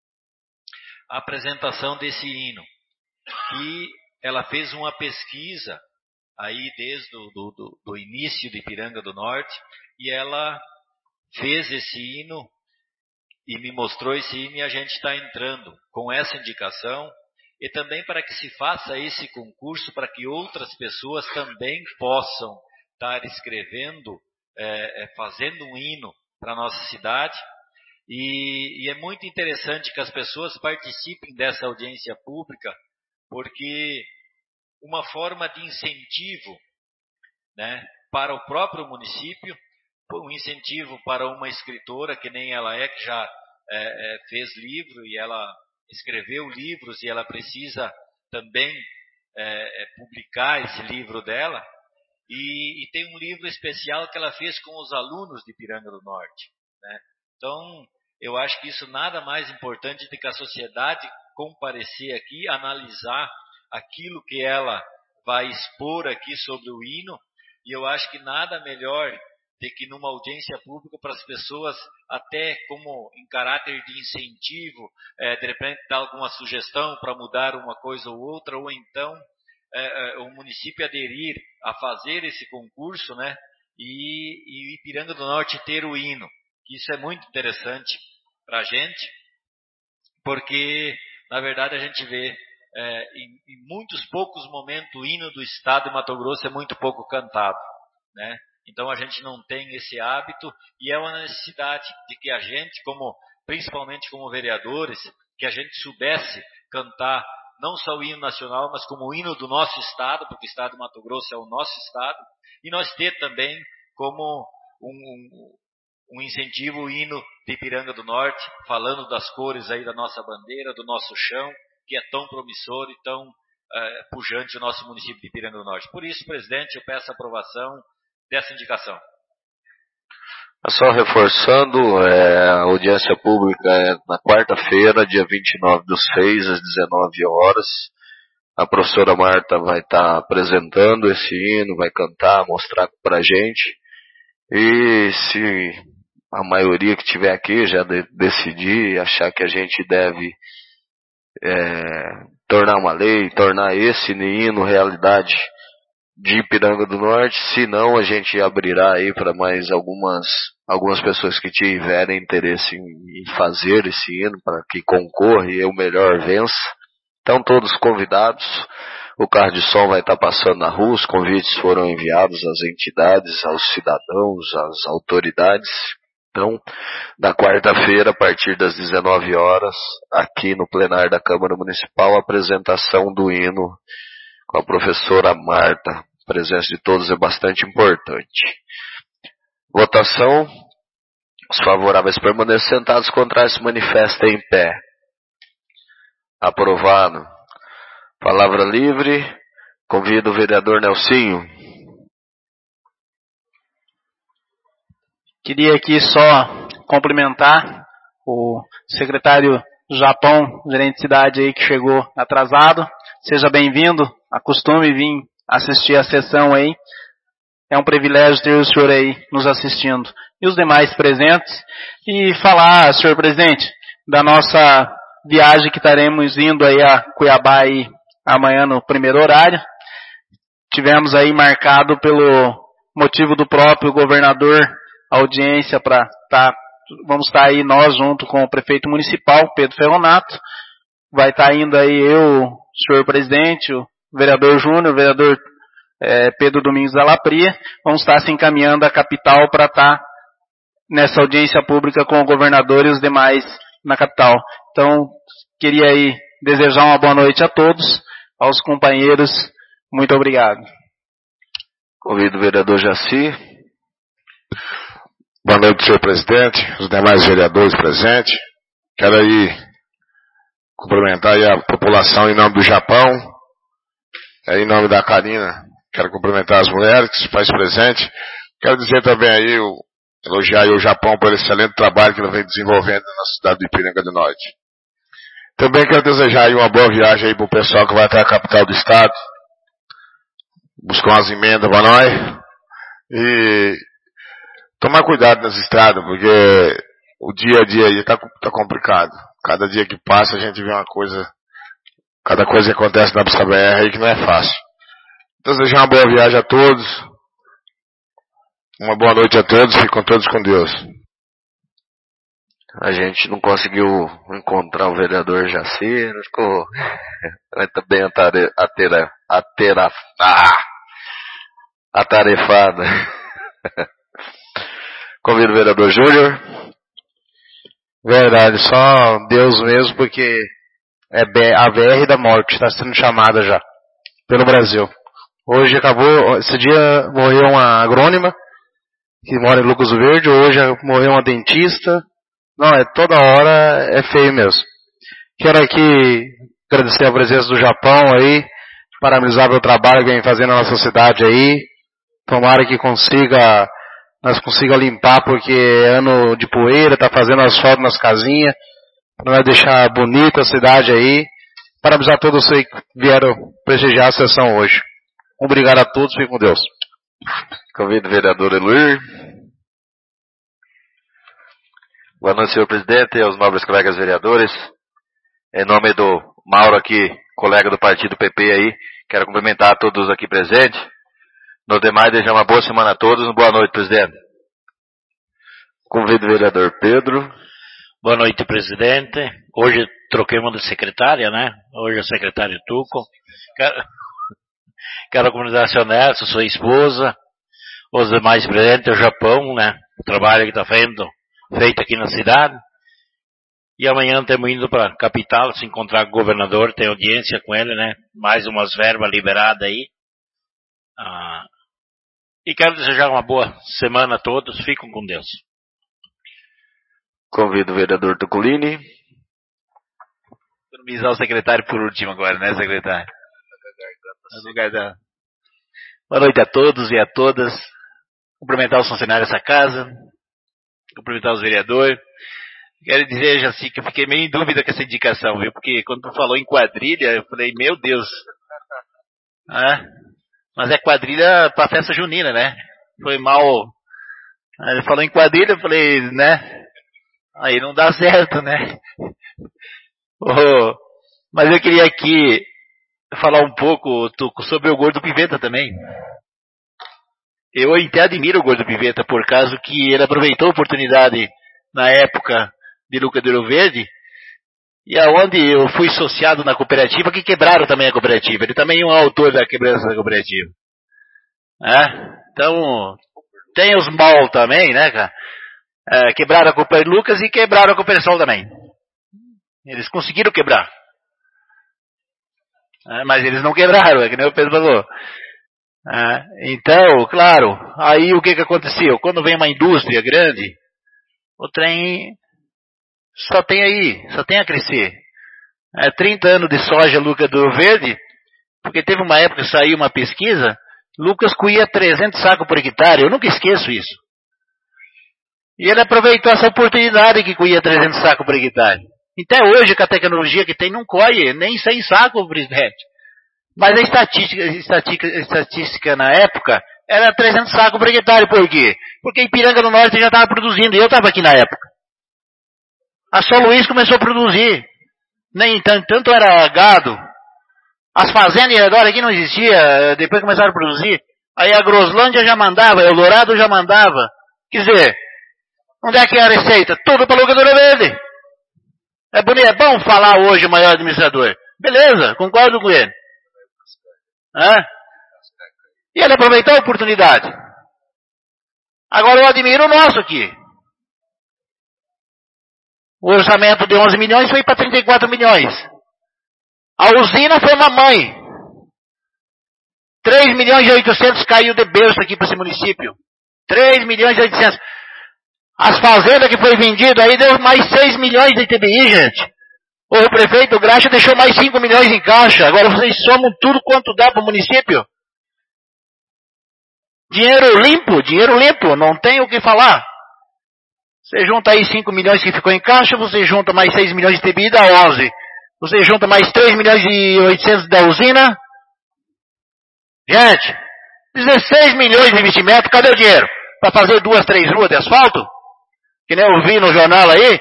a apresentação desse hino. E ela fez uma pesquisa aí desde o do, do, do início de Ipiranga do Norte, e ela fez esse hino e me mostrou esse hino, e a gente está entrando com essa indicação, e também para que se faça esse concurso, para que outras pessoas também possam estar escrevendo, é, fazendo um hino para a nossa cidade. E, e é muito interessante que as pessoas participem dessa audiência pública, porque uma forma de incentivo, né, para o próprio município, um incentivo para uma escritora, que nem ela é, que já é, é, fez livro e ela escreveu livros e ela precisa também é, é, publicar esse livro dela. E, e tem um livro especial que ela fez com os alunos de Ipiranga do Norte, né? Então, eu acho que isso nada mais importante do que a sociedade comparecer aqui, analisar aquilo que ela vai expor aqui sobre o hino, e eu acho que nada melhor de que numa audiência pública para as pessoas, até como em caráter de incentivo, é, de repente dar alguma sugestão para mudar uma coisa ou outra, ou então é, é, o município aderir a fazer esse concurso, né? E, e Ipiranga do Norte ter o hino. Isso é muito interessante para a gente, porque na verdade a gente vê é, em, em muitos poucos momentos o hino do estado de Mato Grosso é muito pouco cantado, né? Então a gente não tem esse hábito e é uma necessidade de que a gente, como, principalmente como vereadores, que a gente soubesse cantar não só o hino nacional, mas como o hino do nosso estado, porque o estado de Mato Grosso é o nosso estado, e nós ter também como um, um, um incentivo o hino de Ipiranga do Norte, falando das cores aí da nossa bandeira, do nosso chão, que é tão promissor e tão uh, pujante o nosso município de Ipiranga do Norte. Por isso, presidente, eu peço a aprovação dessa indicação. Só reforçando, é, a audiência pública é na quarta-feira, dia vinte e nove do seis, às dezenove horas. A professora Marta vai estar apresentando esse hino, vai cantar, mostrar pra gente. E se a maioria que estiver aqui já de, decidir, achar que a gente deve é, tornar uma lei, tornar esse hino realidade de Ipiranga do Norte, se não a gente abrirá aí para mais algumas algumas pessoas que tiverem interesse em, em fazer esse hino, para que concorra e o melhor vença. Então todos convidados, o carro de som vai estar passando na rua, os convites foram enviados às entidades, aos cidadãos, às autoridades. Então, na quarta-feira, a partir das dezenove horas, aqui no plenário da Câmara Municipal, a apresentação do hino com a professora Marta. A presença de todos é bastante importante. Votação. Os favoráveis permanecem sentados, os contrários se manifestem em pé. Aprovado. Palavra livre. Convido o vereador Nelsinho. Queria aqui só cumprimentar o secretário do Japão, gerente de cidade aí que chegou atrasado. Seja bem-vindo, acostume vir assistir a sessão aí. É um privilégio ter o senhor aí nos assistindo. E os demais presentes. E falar, senhor presidente, da nossa viagem que estaremos indo aí a Cuiabá aí amanhã no primeiro horário. Tivemos aí marcado pelo motivo do próprio governador a audiência para estar, vamos estar aí nós junto com o prefeito municipal, Pedro Ferronato. Vai estar indo aí eu, o senhor presidente, o vereador Júnior, o vereador é, Pedro Domingos da Lapria. Vamos estar se encaminhando à capital para estar nessa audiência pública com o governador e os demais na capital. Então, queria aí desejar uma boa noite a todos, aos companheiros. Muito obrigado. Convido o vereador Jaci. Boa noite, senhor presidente, os demais vereadores presentes. Quero aí cumprimentar aí a população em nome do Japão, em nome da Karina. Quero cumprimentar as mulheres que se faz presente. Quero dizer também aí, o, elogiar aí o Japão pelo excelente trabalho que ele vem desenvolvendo na cidade de Ipiranga do Norte. Também quero desejar aí uma boa viagem aí para o pessoal que vai até a capital do estado, buscar umas emendas para nós e tomar cuidado nas estradas, porque o dia a dia aí está tá complicado. Cada dia que passa a gente vê uma coisa, cada coisa que acontece na Pista B R aí que não é fácil. Desejar uma boa viagem a todos, uma boa noite a todos, fiquem todos com Deus. A gente não conseguiu encontrar o vereador Jaci, ficou também atare, atera, atera, ah, atarefada. Convido o vereador Júnior. Verdade, só Deus mesmo, porque é a V R da morte, está sendo chamada já, pelo Brasil. Hoje acabou, esse dia morreu uma agrônima, que mora em Lucas do Verde, hoje morreu uma dentista. Não, é toda hora, é feio mesmo. Quero aqui agradecer a presença do Japão aí, parabenizar pelo trabalho que vem fazendo na nossa cidade aí. Tomara que consiga, nós consiga limpar, porque é ano de poeira, tá fazendo asfalto nas casinhas, para nós deixar bonita a cidade aí. Parabenizar a todos vocês que vieram prestigiar a sessão hoje. Obrigado a todos, fiquem com Deus. Convido o vereador Eluir. Boa noite, senhor presidente, e aos nobres colegas vereadores. Em nome do Mauro aqui, colega do partido P P aí, quero cumprimentar a todos aqui presentes. No demais, desejar uma boa semana a todos. Boa noite, presidente. Convido o vereador Pedro. Boa noite, presidente. Hoje troquei uma de secretária, né? Hoje é secretário Tuco. Quero, quero cumprimentar a senhora Nelson, sua esposa, os demais presentes, o Japão, né? O trabalho que está feito, feito aqui na cidade. E amanhã estamos indo para a capital, se encontrar com o governador, ter audiência com ele, né? Mais umas verbas liberadas aí. Ah, e quero desejar uma boa semana a todos. Fiquem com Deus. Convido o vereador Tuculini. Vou avisar o secretário por último agora, né, secretário? No lugar da... Boa noite a todos e a todas. Cumprimentar os funcionários dessa casa. Cumprimentar os vereadores. Quero dizer, assim, que eu fiquei meio em dúvida com essa indicação, viu? Porque quando tu falou em quadrilha, eu falei, meu Deus. Ah, mas é quadrilha pra festa junina, né? Foi mal. Ele falou em quadrilha, eu falei, né? Aí não dá certo, né? Oh, mas eu queria aqui falar um pouco Tuco, sobre o Gordo Piveta também. Eu até admiro o Gordo Piveta por causa que ele aproveitou a oportunidade na época de Lucas do Ouro Verde, e aonde eu fui associado na cooperativa, que quebraram também a cooperativa. Ele também é um autor da quebrança da cooperativa. É? Então, tem os mal também, né, cara? É, quebraram a Copa Lucas e quebraram a Cooperação também. Eles conseguiram quebrar. É, mas eles não quebraram, é que nem o Pedro falou. É, então, claro, aí o que que aconteceu? Quando vem uma indústria grande, o trem só tem aí, só tem a crescer. É, trinta anos de soja Lucas do Ouro Verde, porque teve uma época que saiu uma pesquisa, Lucas colhia trezentos sacos por hectare, eu nunca esqueço isso. E ele aproveitou essa oportunidade que colhia trezentos sacos por hectare. Até hoje, com a tecnologia que tem, não colhe nem cem sacos, presidente. Mas a estatística, estatística, estatística na época era trezentos sacos por hectare. Por quê? Porque Ipiranga do Norte já estava produzindo, e eu estava aqui na época. A São Luís começou a produzir. Nem tanto, tanto era gado. As fazendas agora aqui não existia, depois começaram a produzir. Aí a Groslândia já mandava, a Eldorado já mandava. Quer dizer, onde é que é a receita? Tudo para Lucas do Ouro Verde. É bonito, é bom falar hoje o maior administrador. Beleza, concordo com ele. Hã? E ele aproveitou a oportunidade. Agora eu admiro o nosso aqui. O orçamento de onze milhões foi para trinta e quatro milhões. A usina foi uma mãe. três milhões e oitocentos caiu de berço aqui para esse município. três milhões e oitocentos. As fazendas que foi vendida aí deu mais seis milhões de I T B I, gente. O prefeito Graxa deixou mais cinco milhões em caixa. Agora vocês somam tudo quanto dá para o município. Dinheiro limpo, dinheiro limpo, não tem o que falar. Você junta aí cinco milhões que ficou em caixa, você junta mais seis milhões de I T B I, dá onze. Você junta mais três milhões e oitocentos da usina. Gente, dezesseis milhões de investimento, cadê o dinheiro? Para fazer duas, três ruas de asfalto? Que nem eu vi no jornal aí.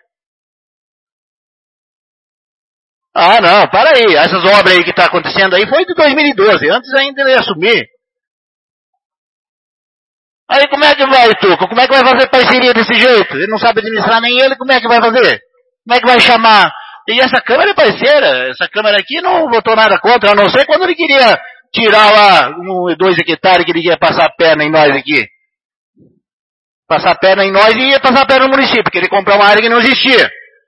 Ah, não, para aí. Essas obras aí que está acontecendo aí foi de dois mil e doze. Antes ainda ele ia assumir. Aí como é que vai, Tuco? Como é que vai fazer parceria desse jeito? Ele não sabe administrar nem ele, como é que vai fazer? Como é que vai chamar? E essa Câmara é parceira. Essa Câmara aqui não votou nada contra, a não ser quando ele queria tirar lá um, dois hectares que ele ia passar a perna em nós aqui. Passar a perna em nós e ia passar a perna no município, porque ele comprou uma área que não existia.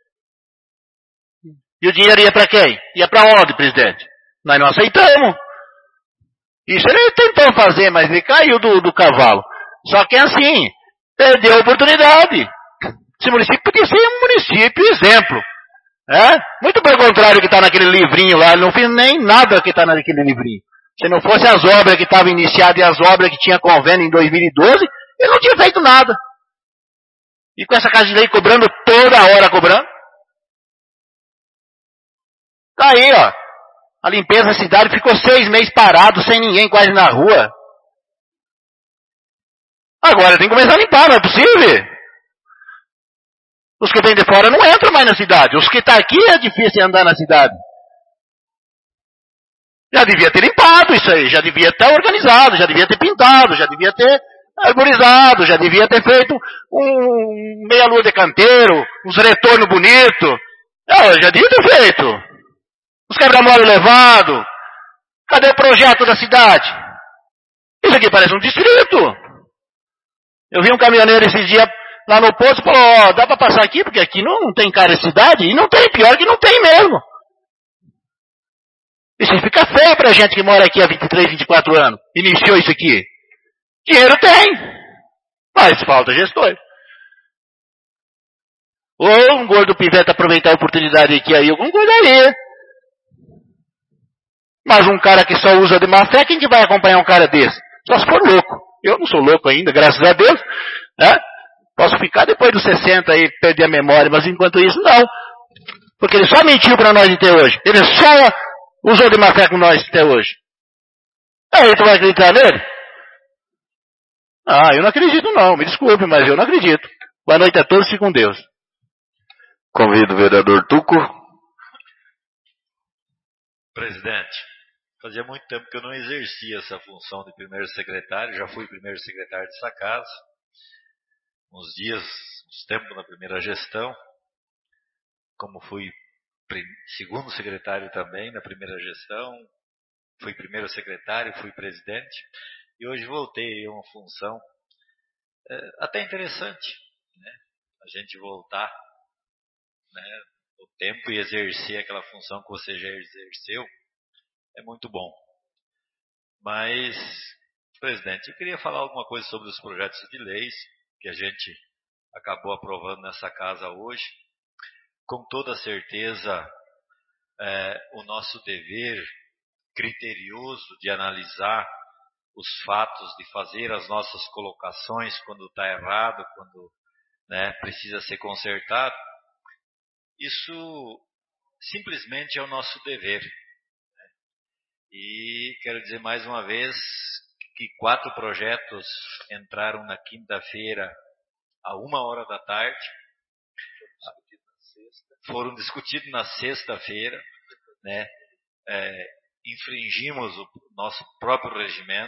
E o dinheiro ia para quem? Ia para onde, presidente? Nós não aceitamos. Isso ele tentou fazer, mas ele caiu do, do cavalo. Só que é assim, perdeu a oportunidade. Esse município podia ser um município exemplo. É? Muito pelo contrário que está naquele livrinho lá, ele não fez nem nada que está naquele livrinho. Se não fosse as obras que estavam iniciadas e as obras que tinha convênio em dois mil e doze, ele não tinha feito nada. E com essa casa de lei cobrando toda hora, cobrando. Tá aí, ó. A limpeza da cidade ficou seis meses parado, sem ninguém quase na rua. Agora tem que começar a limpar, não é possível. Os que vêm de fora não entram mais na cidade. Os que estão aqui é difícil andar na cidade. Já devia ter limpado isso aí, já devia estar organizado, já devia ter pintado, já devia ter arborizado, já devia ter feito um meia-lua de canteiro, uns retornos bonitos. Não, já devia ter feito. Os carga-mole levado. Cadê o projeto da cidade? Isso aqui parece um distrito. Eu vi um caminhoneiro esses dias lá no posto e falou, ó, dá pra passar aqui, porque aqui não, não tem cara de cidade, e não tem, pior que não tem mesmo. Isso fica feio pra gente que mora aqui há vinte e três, vinte e quatro anos. Iniciou isso aqui. Dinheiro tem, mas falta gestor. Ou um gordo pivete aproveitar a oportunidade aqui aí, algum coisa aí. Mas um cara que só usa de má fé, quem que vai acompanhar um cara desse? Só se for louco. Eu não sou louco ainda, graças a Deus. Né? Posso ficar depois dos sessenta aí, perder a memória, mas enquanto isso, não. Porque ele só mentiu para nós até hoje. Ele só usou de má fé com nós até hoje. Aí tu vai acreditar nele? Ah, eu não acredito não, me desculpe, mas eu não acredito. Boa noite a todos e com Deus. Convido o vereador Tuco. Presidente, fazia muito tempo que eu não exercia essa função de primeiro secretário, já fui primeiro secretário dessa casa, uns dias, uns tempos na primeira gestão, como fui segundo secretário também na primeira gestão, fui primeiro secretário, fui presidente, e hoje voltei a uma função é, até interessante, né? A gente voltar, né, no tempo e exercer aquela função que você já exerceu, é muito bom. Mas, presidente, eu queria falar alguma coisa sobre os projetos de leis que a gente acabou aprovando nessa casa hoje. Com toda certeza, é, o nosso dever criterioso de analisar os fatos, de fazer as nossas colocações quando está errado, quando, né, precisa ser consertado, isso simplesmente é o nosso dever. E quero dizer mais uma vez que quatro projetos entraram na quinta-feira a uma hora da tarde, foram discutidos na sexta-feira, né? É, infringimos o nosso próprio regimento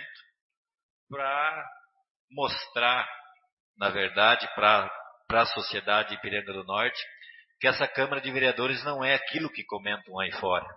para mostrar, na verdade, para a sociedade de Ipiranga do Norte, que essa Câmara de Vereadores não é aquilo que comentam aí fora,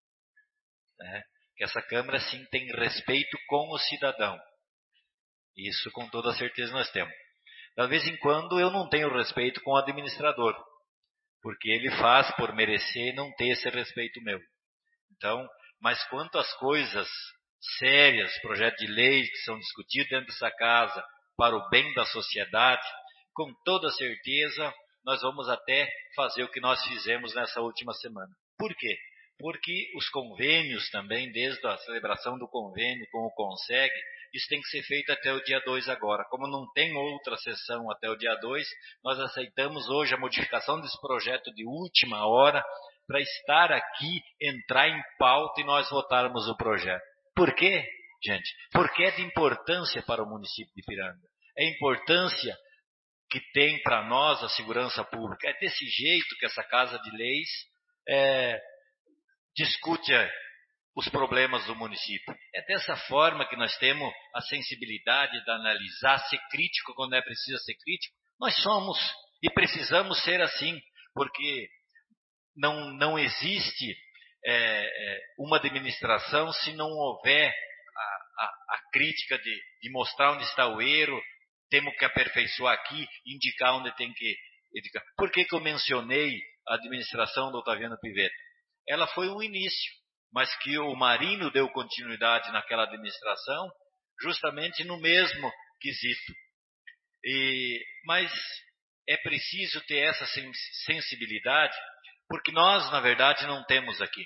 né? Que essa Câmara sim tem respeito com o cidadão. Isso com toda certeza nós temos. De vez em quando eu não tenho respeito com o administrador, porque ele faz por merecer não ter esse respeito meu. Então, mas quanto às coisas sérias, projetos de lei que são discutidos dentro dessa casa para o bem da sociedade, com toda certeza nós vamos até fazer o que nós fizemos nessa última semana. Por quê? Porque os convênios também, desde a celebração do convênio com o CONSEG, isso tem que ser feito até o dia dois agora. Como não tem outra sessão até o dia dois, nós aceitamos hoje a modificação desse projeto de última hora para estar aqui, entrar em pauta e nós votarmos o projeto. Por quê, gente? Porque é de importância para o município de Ipiranga. É importância que tem para nós a segurança pública. É desse jeito que essa Casa de Leis é, discute os problemas do município. É dessa forma que nós temos a sensibilidade de analisar, ser crítico quando é preciso ser crítico. Nós somos e precisamos ser assim, porque não, não existe é, é, uma administração se não houver a, a, a crítica de, de mostrar onde está o erro, temos que aperfeiçoar aqui, indicar onde tem que indicar. Por que que eu mencionei a administração do Otaviano Pivetta? Ela foi um início, mas que o Marinho deu continuidade naquela administração, justamente no mesmo quesito. E, mas é preciso ter essa sensibilidade, porque nós, na verdade, não temos aqui.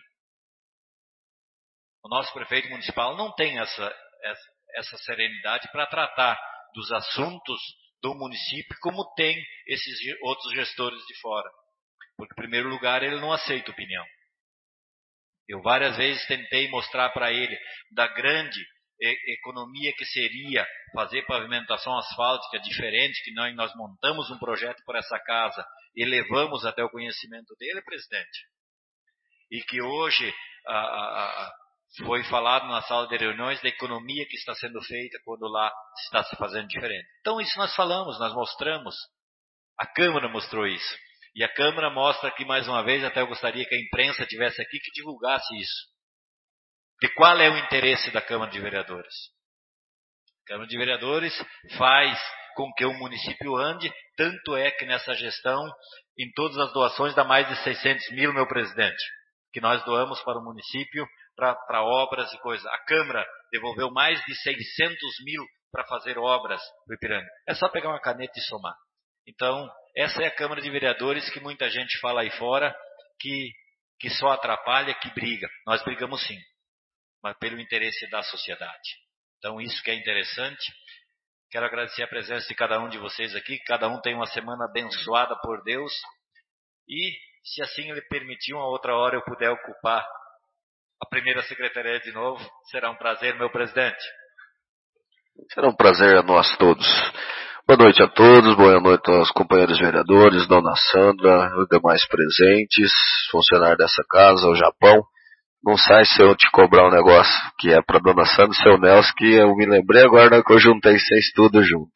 O nosso prefeito municipal não tem essa, essa, essa serenidade para tratar dos assuntos do município como tem esses outros gestores de fora. Porque, em primeiro lugar, ele não aceita opinião. Eu várias vezes tentei mostrar para ele da grande e, economia que seria fazer pavimentação asfáltica diferente, que nós, nós montamos um projeto para essa casa e levamos até o conhecimento dele, presidente. E que hoje a, a, a, foi falado na sala de reuniões da economia que está sendo feita quando lá está se fazendo diferente. Então isso nós falamos, nós mostramos. A Câmara mostrou isso. E a Câmara mostra aqui mais uma vez, até eu gostaria que a imprensa tivesse aqui que divulgasse isso. De qual é o interesse da Câmara de Vereadores? A Câmara de Vereadores faz com que o município ande, tanto é que nessa gestão, em todas as doações, dá mais de seiscentos mil, meu presidente, que nós doamos para o município, para obras e coisas. A Câmara devolveu mais de seiscentos mil para fazer obras no Ipiranga. É só pegar uma caneta e somar. Então, essa é a Câmara de Vereadores que muita gente fala aí fora, que, que só atrapalha, que briga. Nós brigamos sim, mas pelo interesse da sociedade. Então, isso que é interessante. Quero agradecer a presença de cada um de vocês aqui. Cada um tem uma semana abençoada por Deus. E, se assim Ele permitir, uma outra hora eu puder ocupar a primeira secretaria de novo, será um prazer, meu presidente. Será um prazer a nós todos. Boa noite a todos, boa noite aos companheiros vereadores, Dona Sandra, os demais presentes, funcionários dessa casa, o Japão. Não sai se eu te cobrar um negócio que é para Dona Sandra e seu Nelson, que eu me lembrei agora que eu juntei seis tudo junto.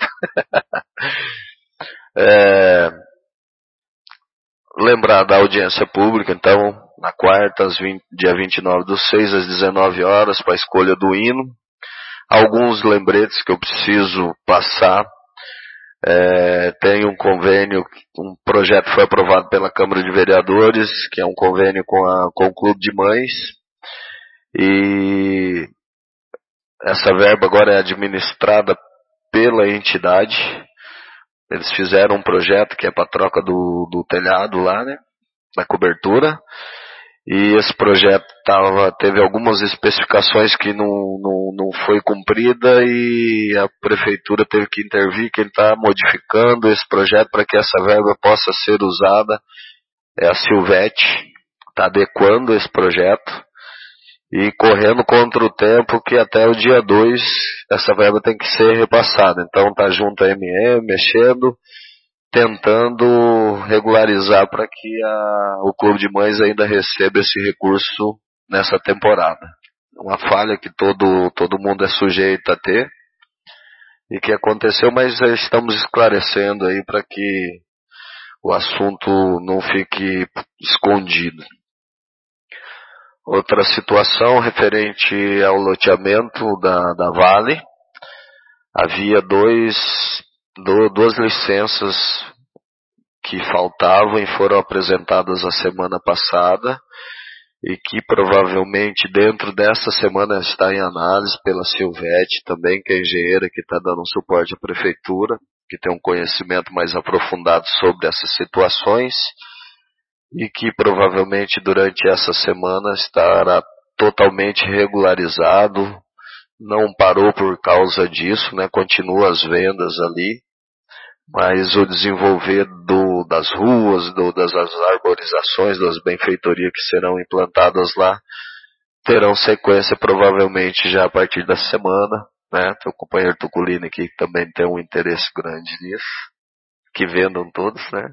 é, lembrar da audiência pública, então, na quarta, às vinte, dia vinte e nove do seis, às dezenove horas, para a escolha do hino. Alguns lembretes que eu preciso passar. É, tem um convênio, um projeto foi aprovado pela Câmara de Vereadores, que é um convênio com, a, com o Clube de Mães, e essa verba agora é administrada pela entidade. Eles fizeram um projeto que é para troca do, do telhado lá, né, da cobertura, e esse projeto tava, teve algumas especificações que não, não, não foi cumprida e a prefeitura teve que intervir, que ele está modificando esse projeto para que essa verba possa ser usada. É a Silvete, está adequando esse projeto e correndo contra o tempo que até o dia dois essa verba tem que ser repassada. Então está junto a M M, mexendo, tentando regularizar para que a, o Clube de Mães ainda receba esse recurso nessa temporada. Uma falha que todo, todo mundo é sujeito a ter e que aconteceu, mas estamos esclarecendo aí para que o assunto não fique escondido. Outra situação referente ao loteamento da, da Vale, havia dois, do, duas licenças que faltavam e foram apresentadas a semana passada e que provavelmente dentro dessa semana está em análise pela Silvete também, que é engenheira que está dando suporte à prefeitura, que tem um conhecimento mais aprofundado sobre essas situações e que provavelmente durante essa semana estará totalmente regularizado, não parou por causa disso, né? Continua as vendas ali, mas o desenvolver do, das ruas, do, das arborizações, das benfeitorias que serão implantadas lá, terão sequência provavelmente já a partir da semana, né? Tem o companheiro Tuculini aqui que também tem um interesse grande nisso, que vendam todos, né?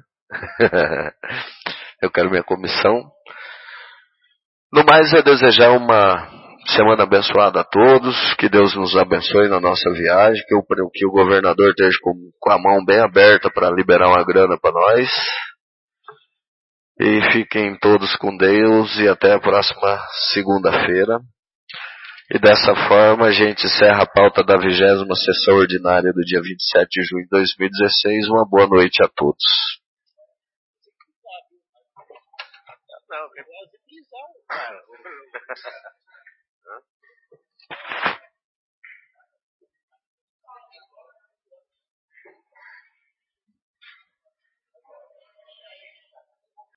Eu quero minha comissão. No mais, é desejar uma semana abençoada a todos, que Deus nos abençoe na nossa viagem, que o, que o governador esteja com, com a mão bem aberta para liberar uma grana para nós. E fiquem todos com Deus e até a próxima segunda-feira. E dessa forma a gente encerra a pauta da vigésima sessão ordinária do dia vinte e sete de junho de dois mil e dezesseis. Uma boa noite a todos. Não, é igual a cara.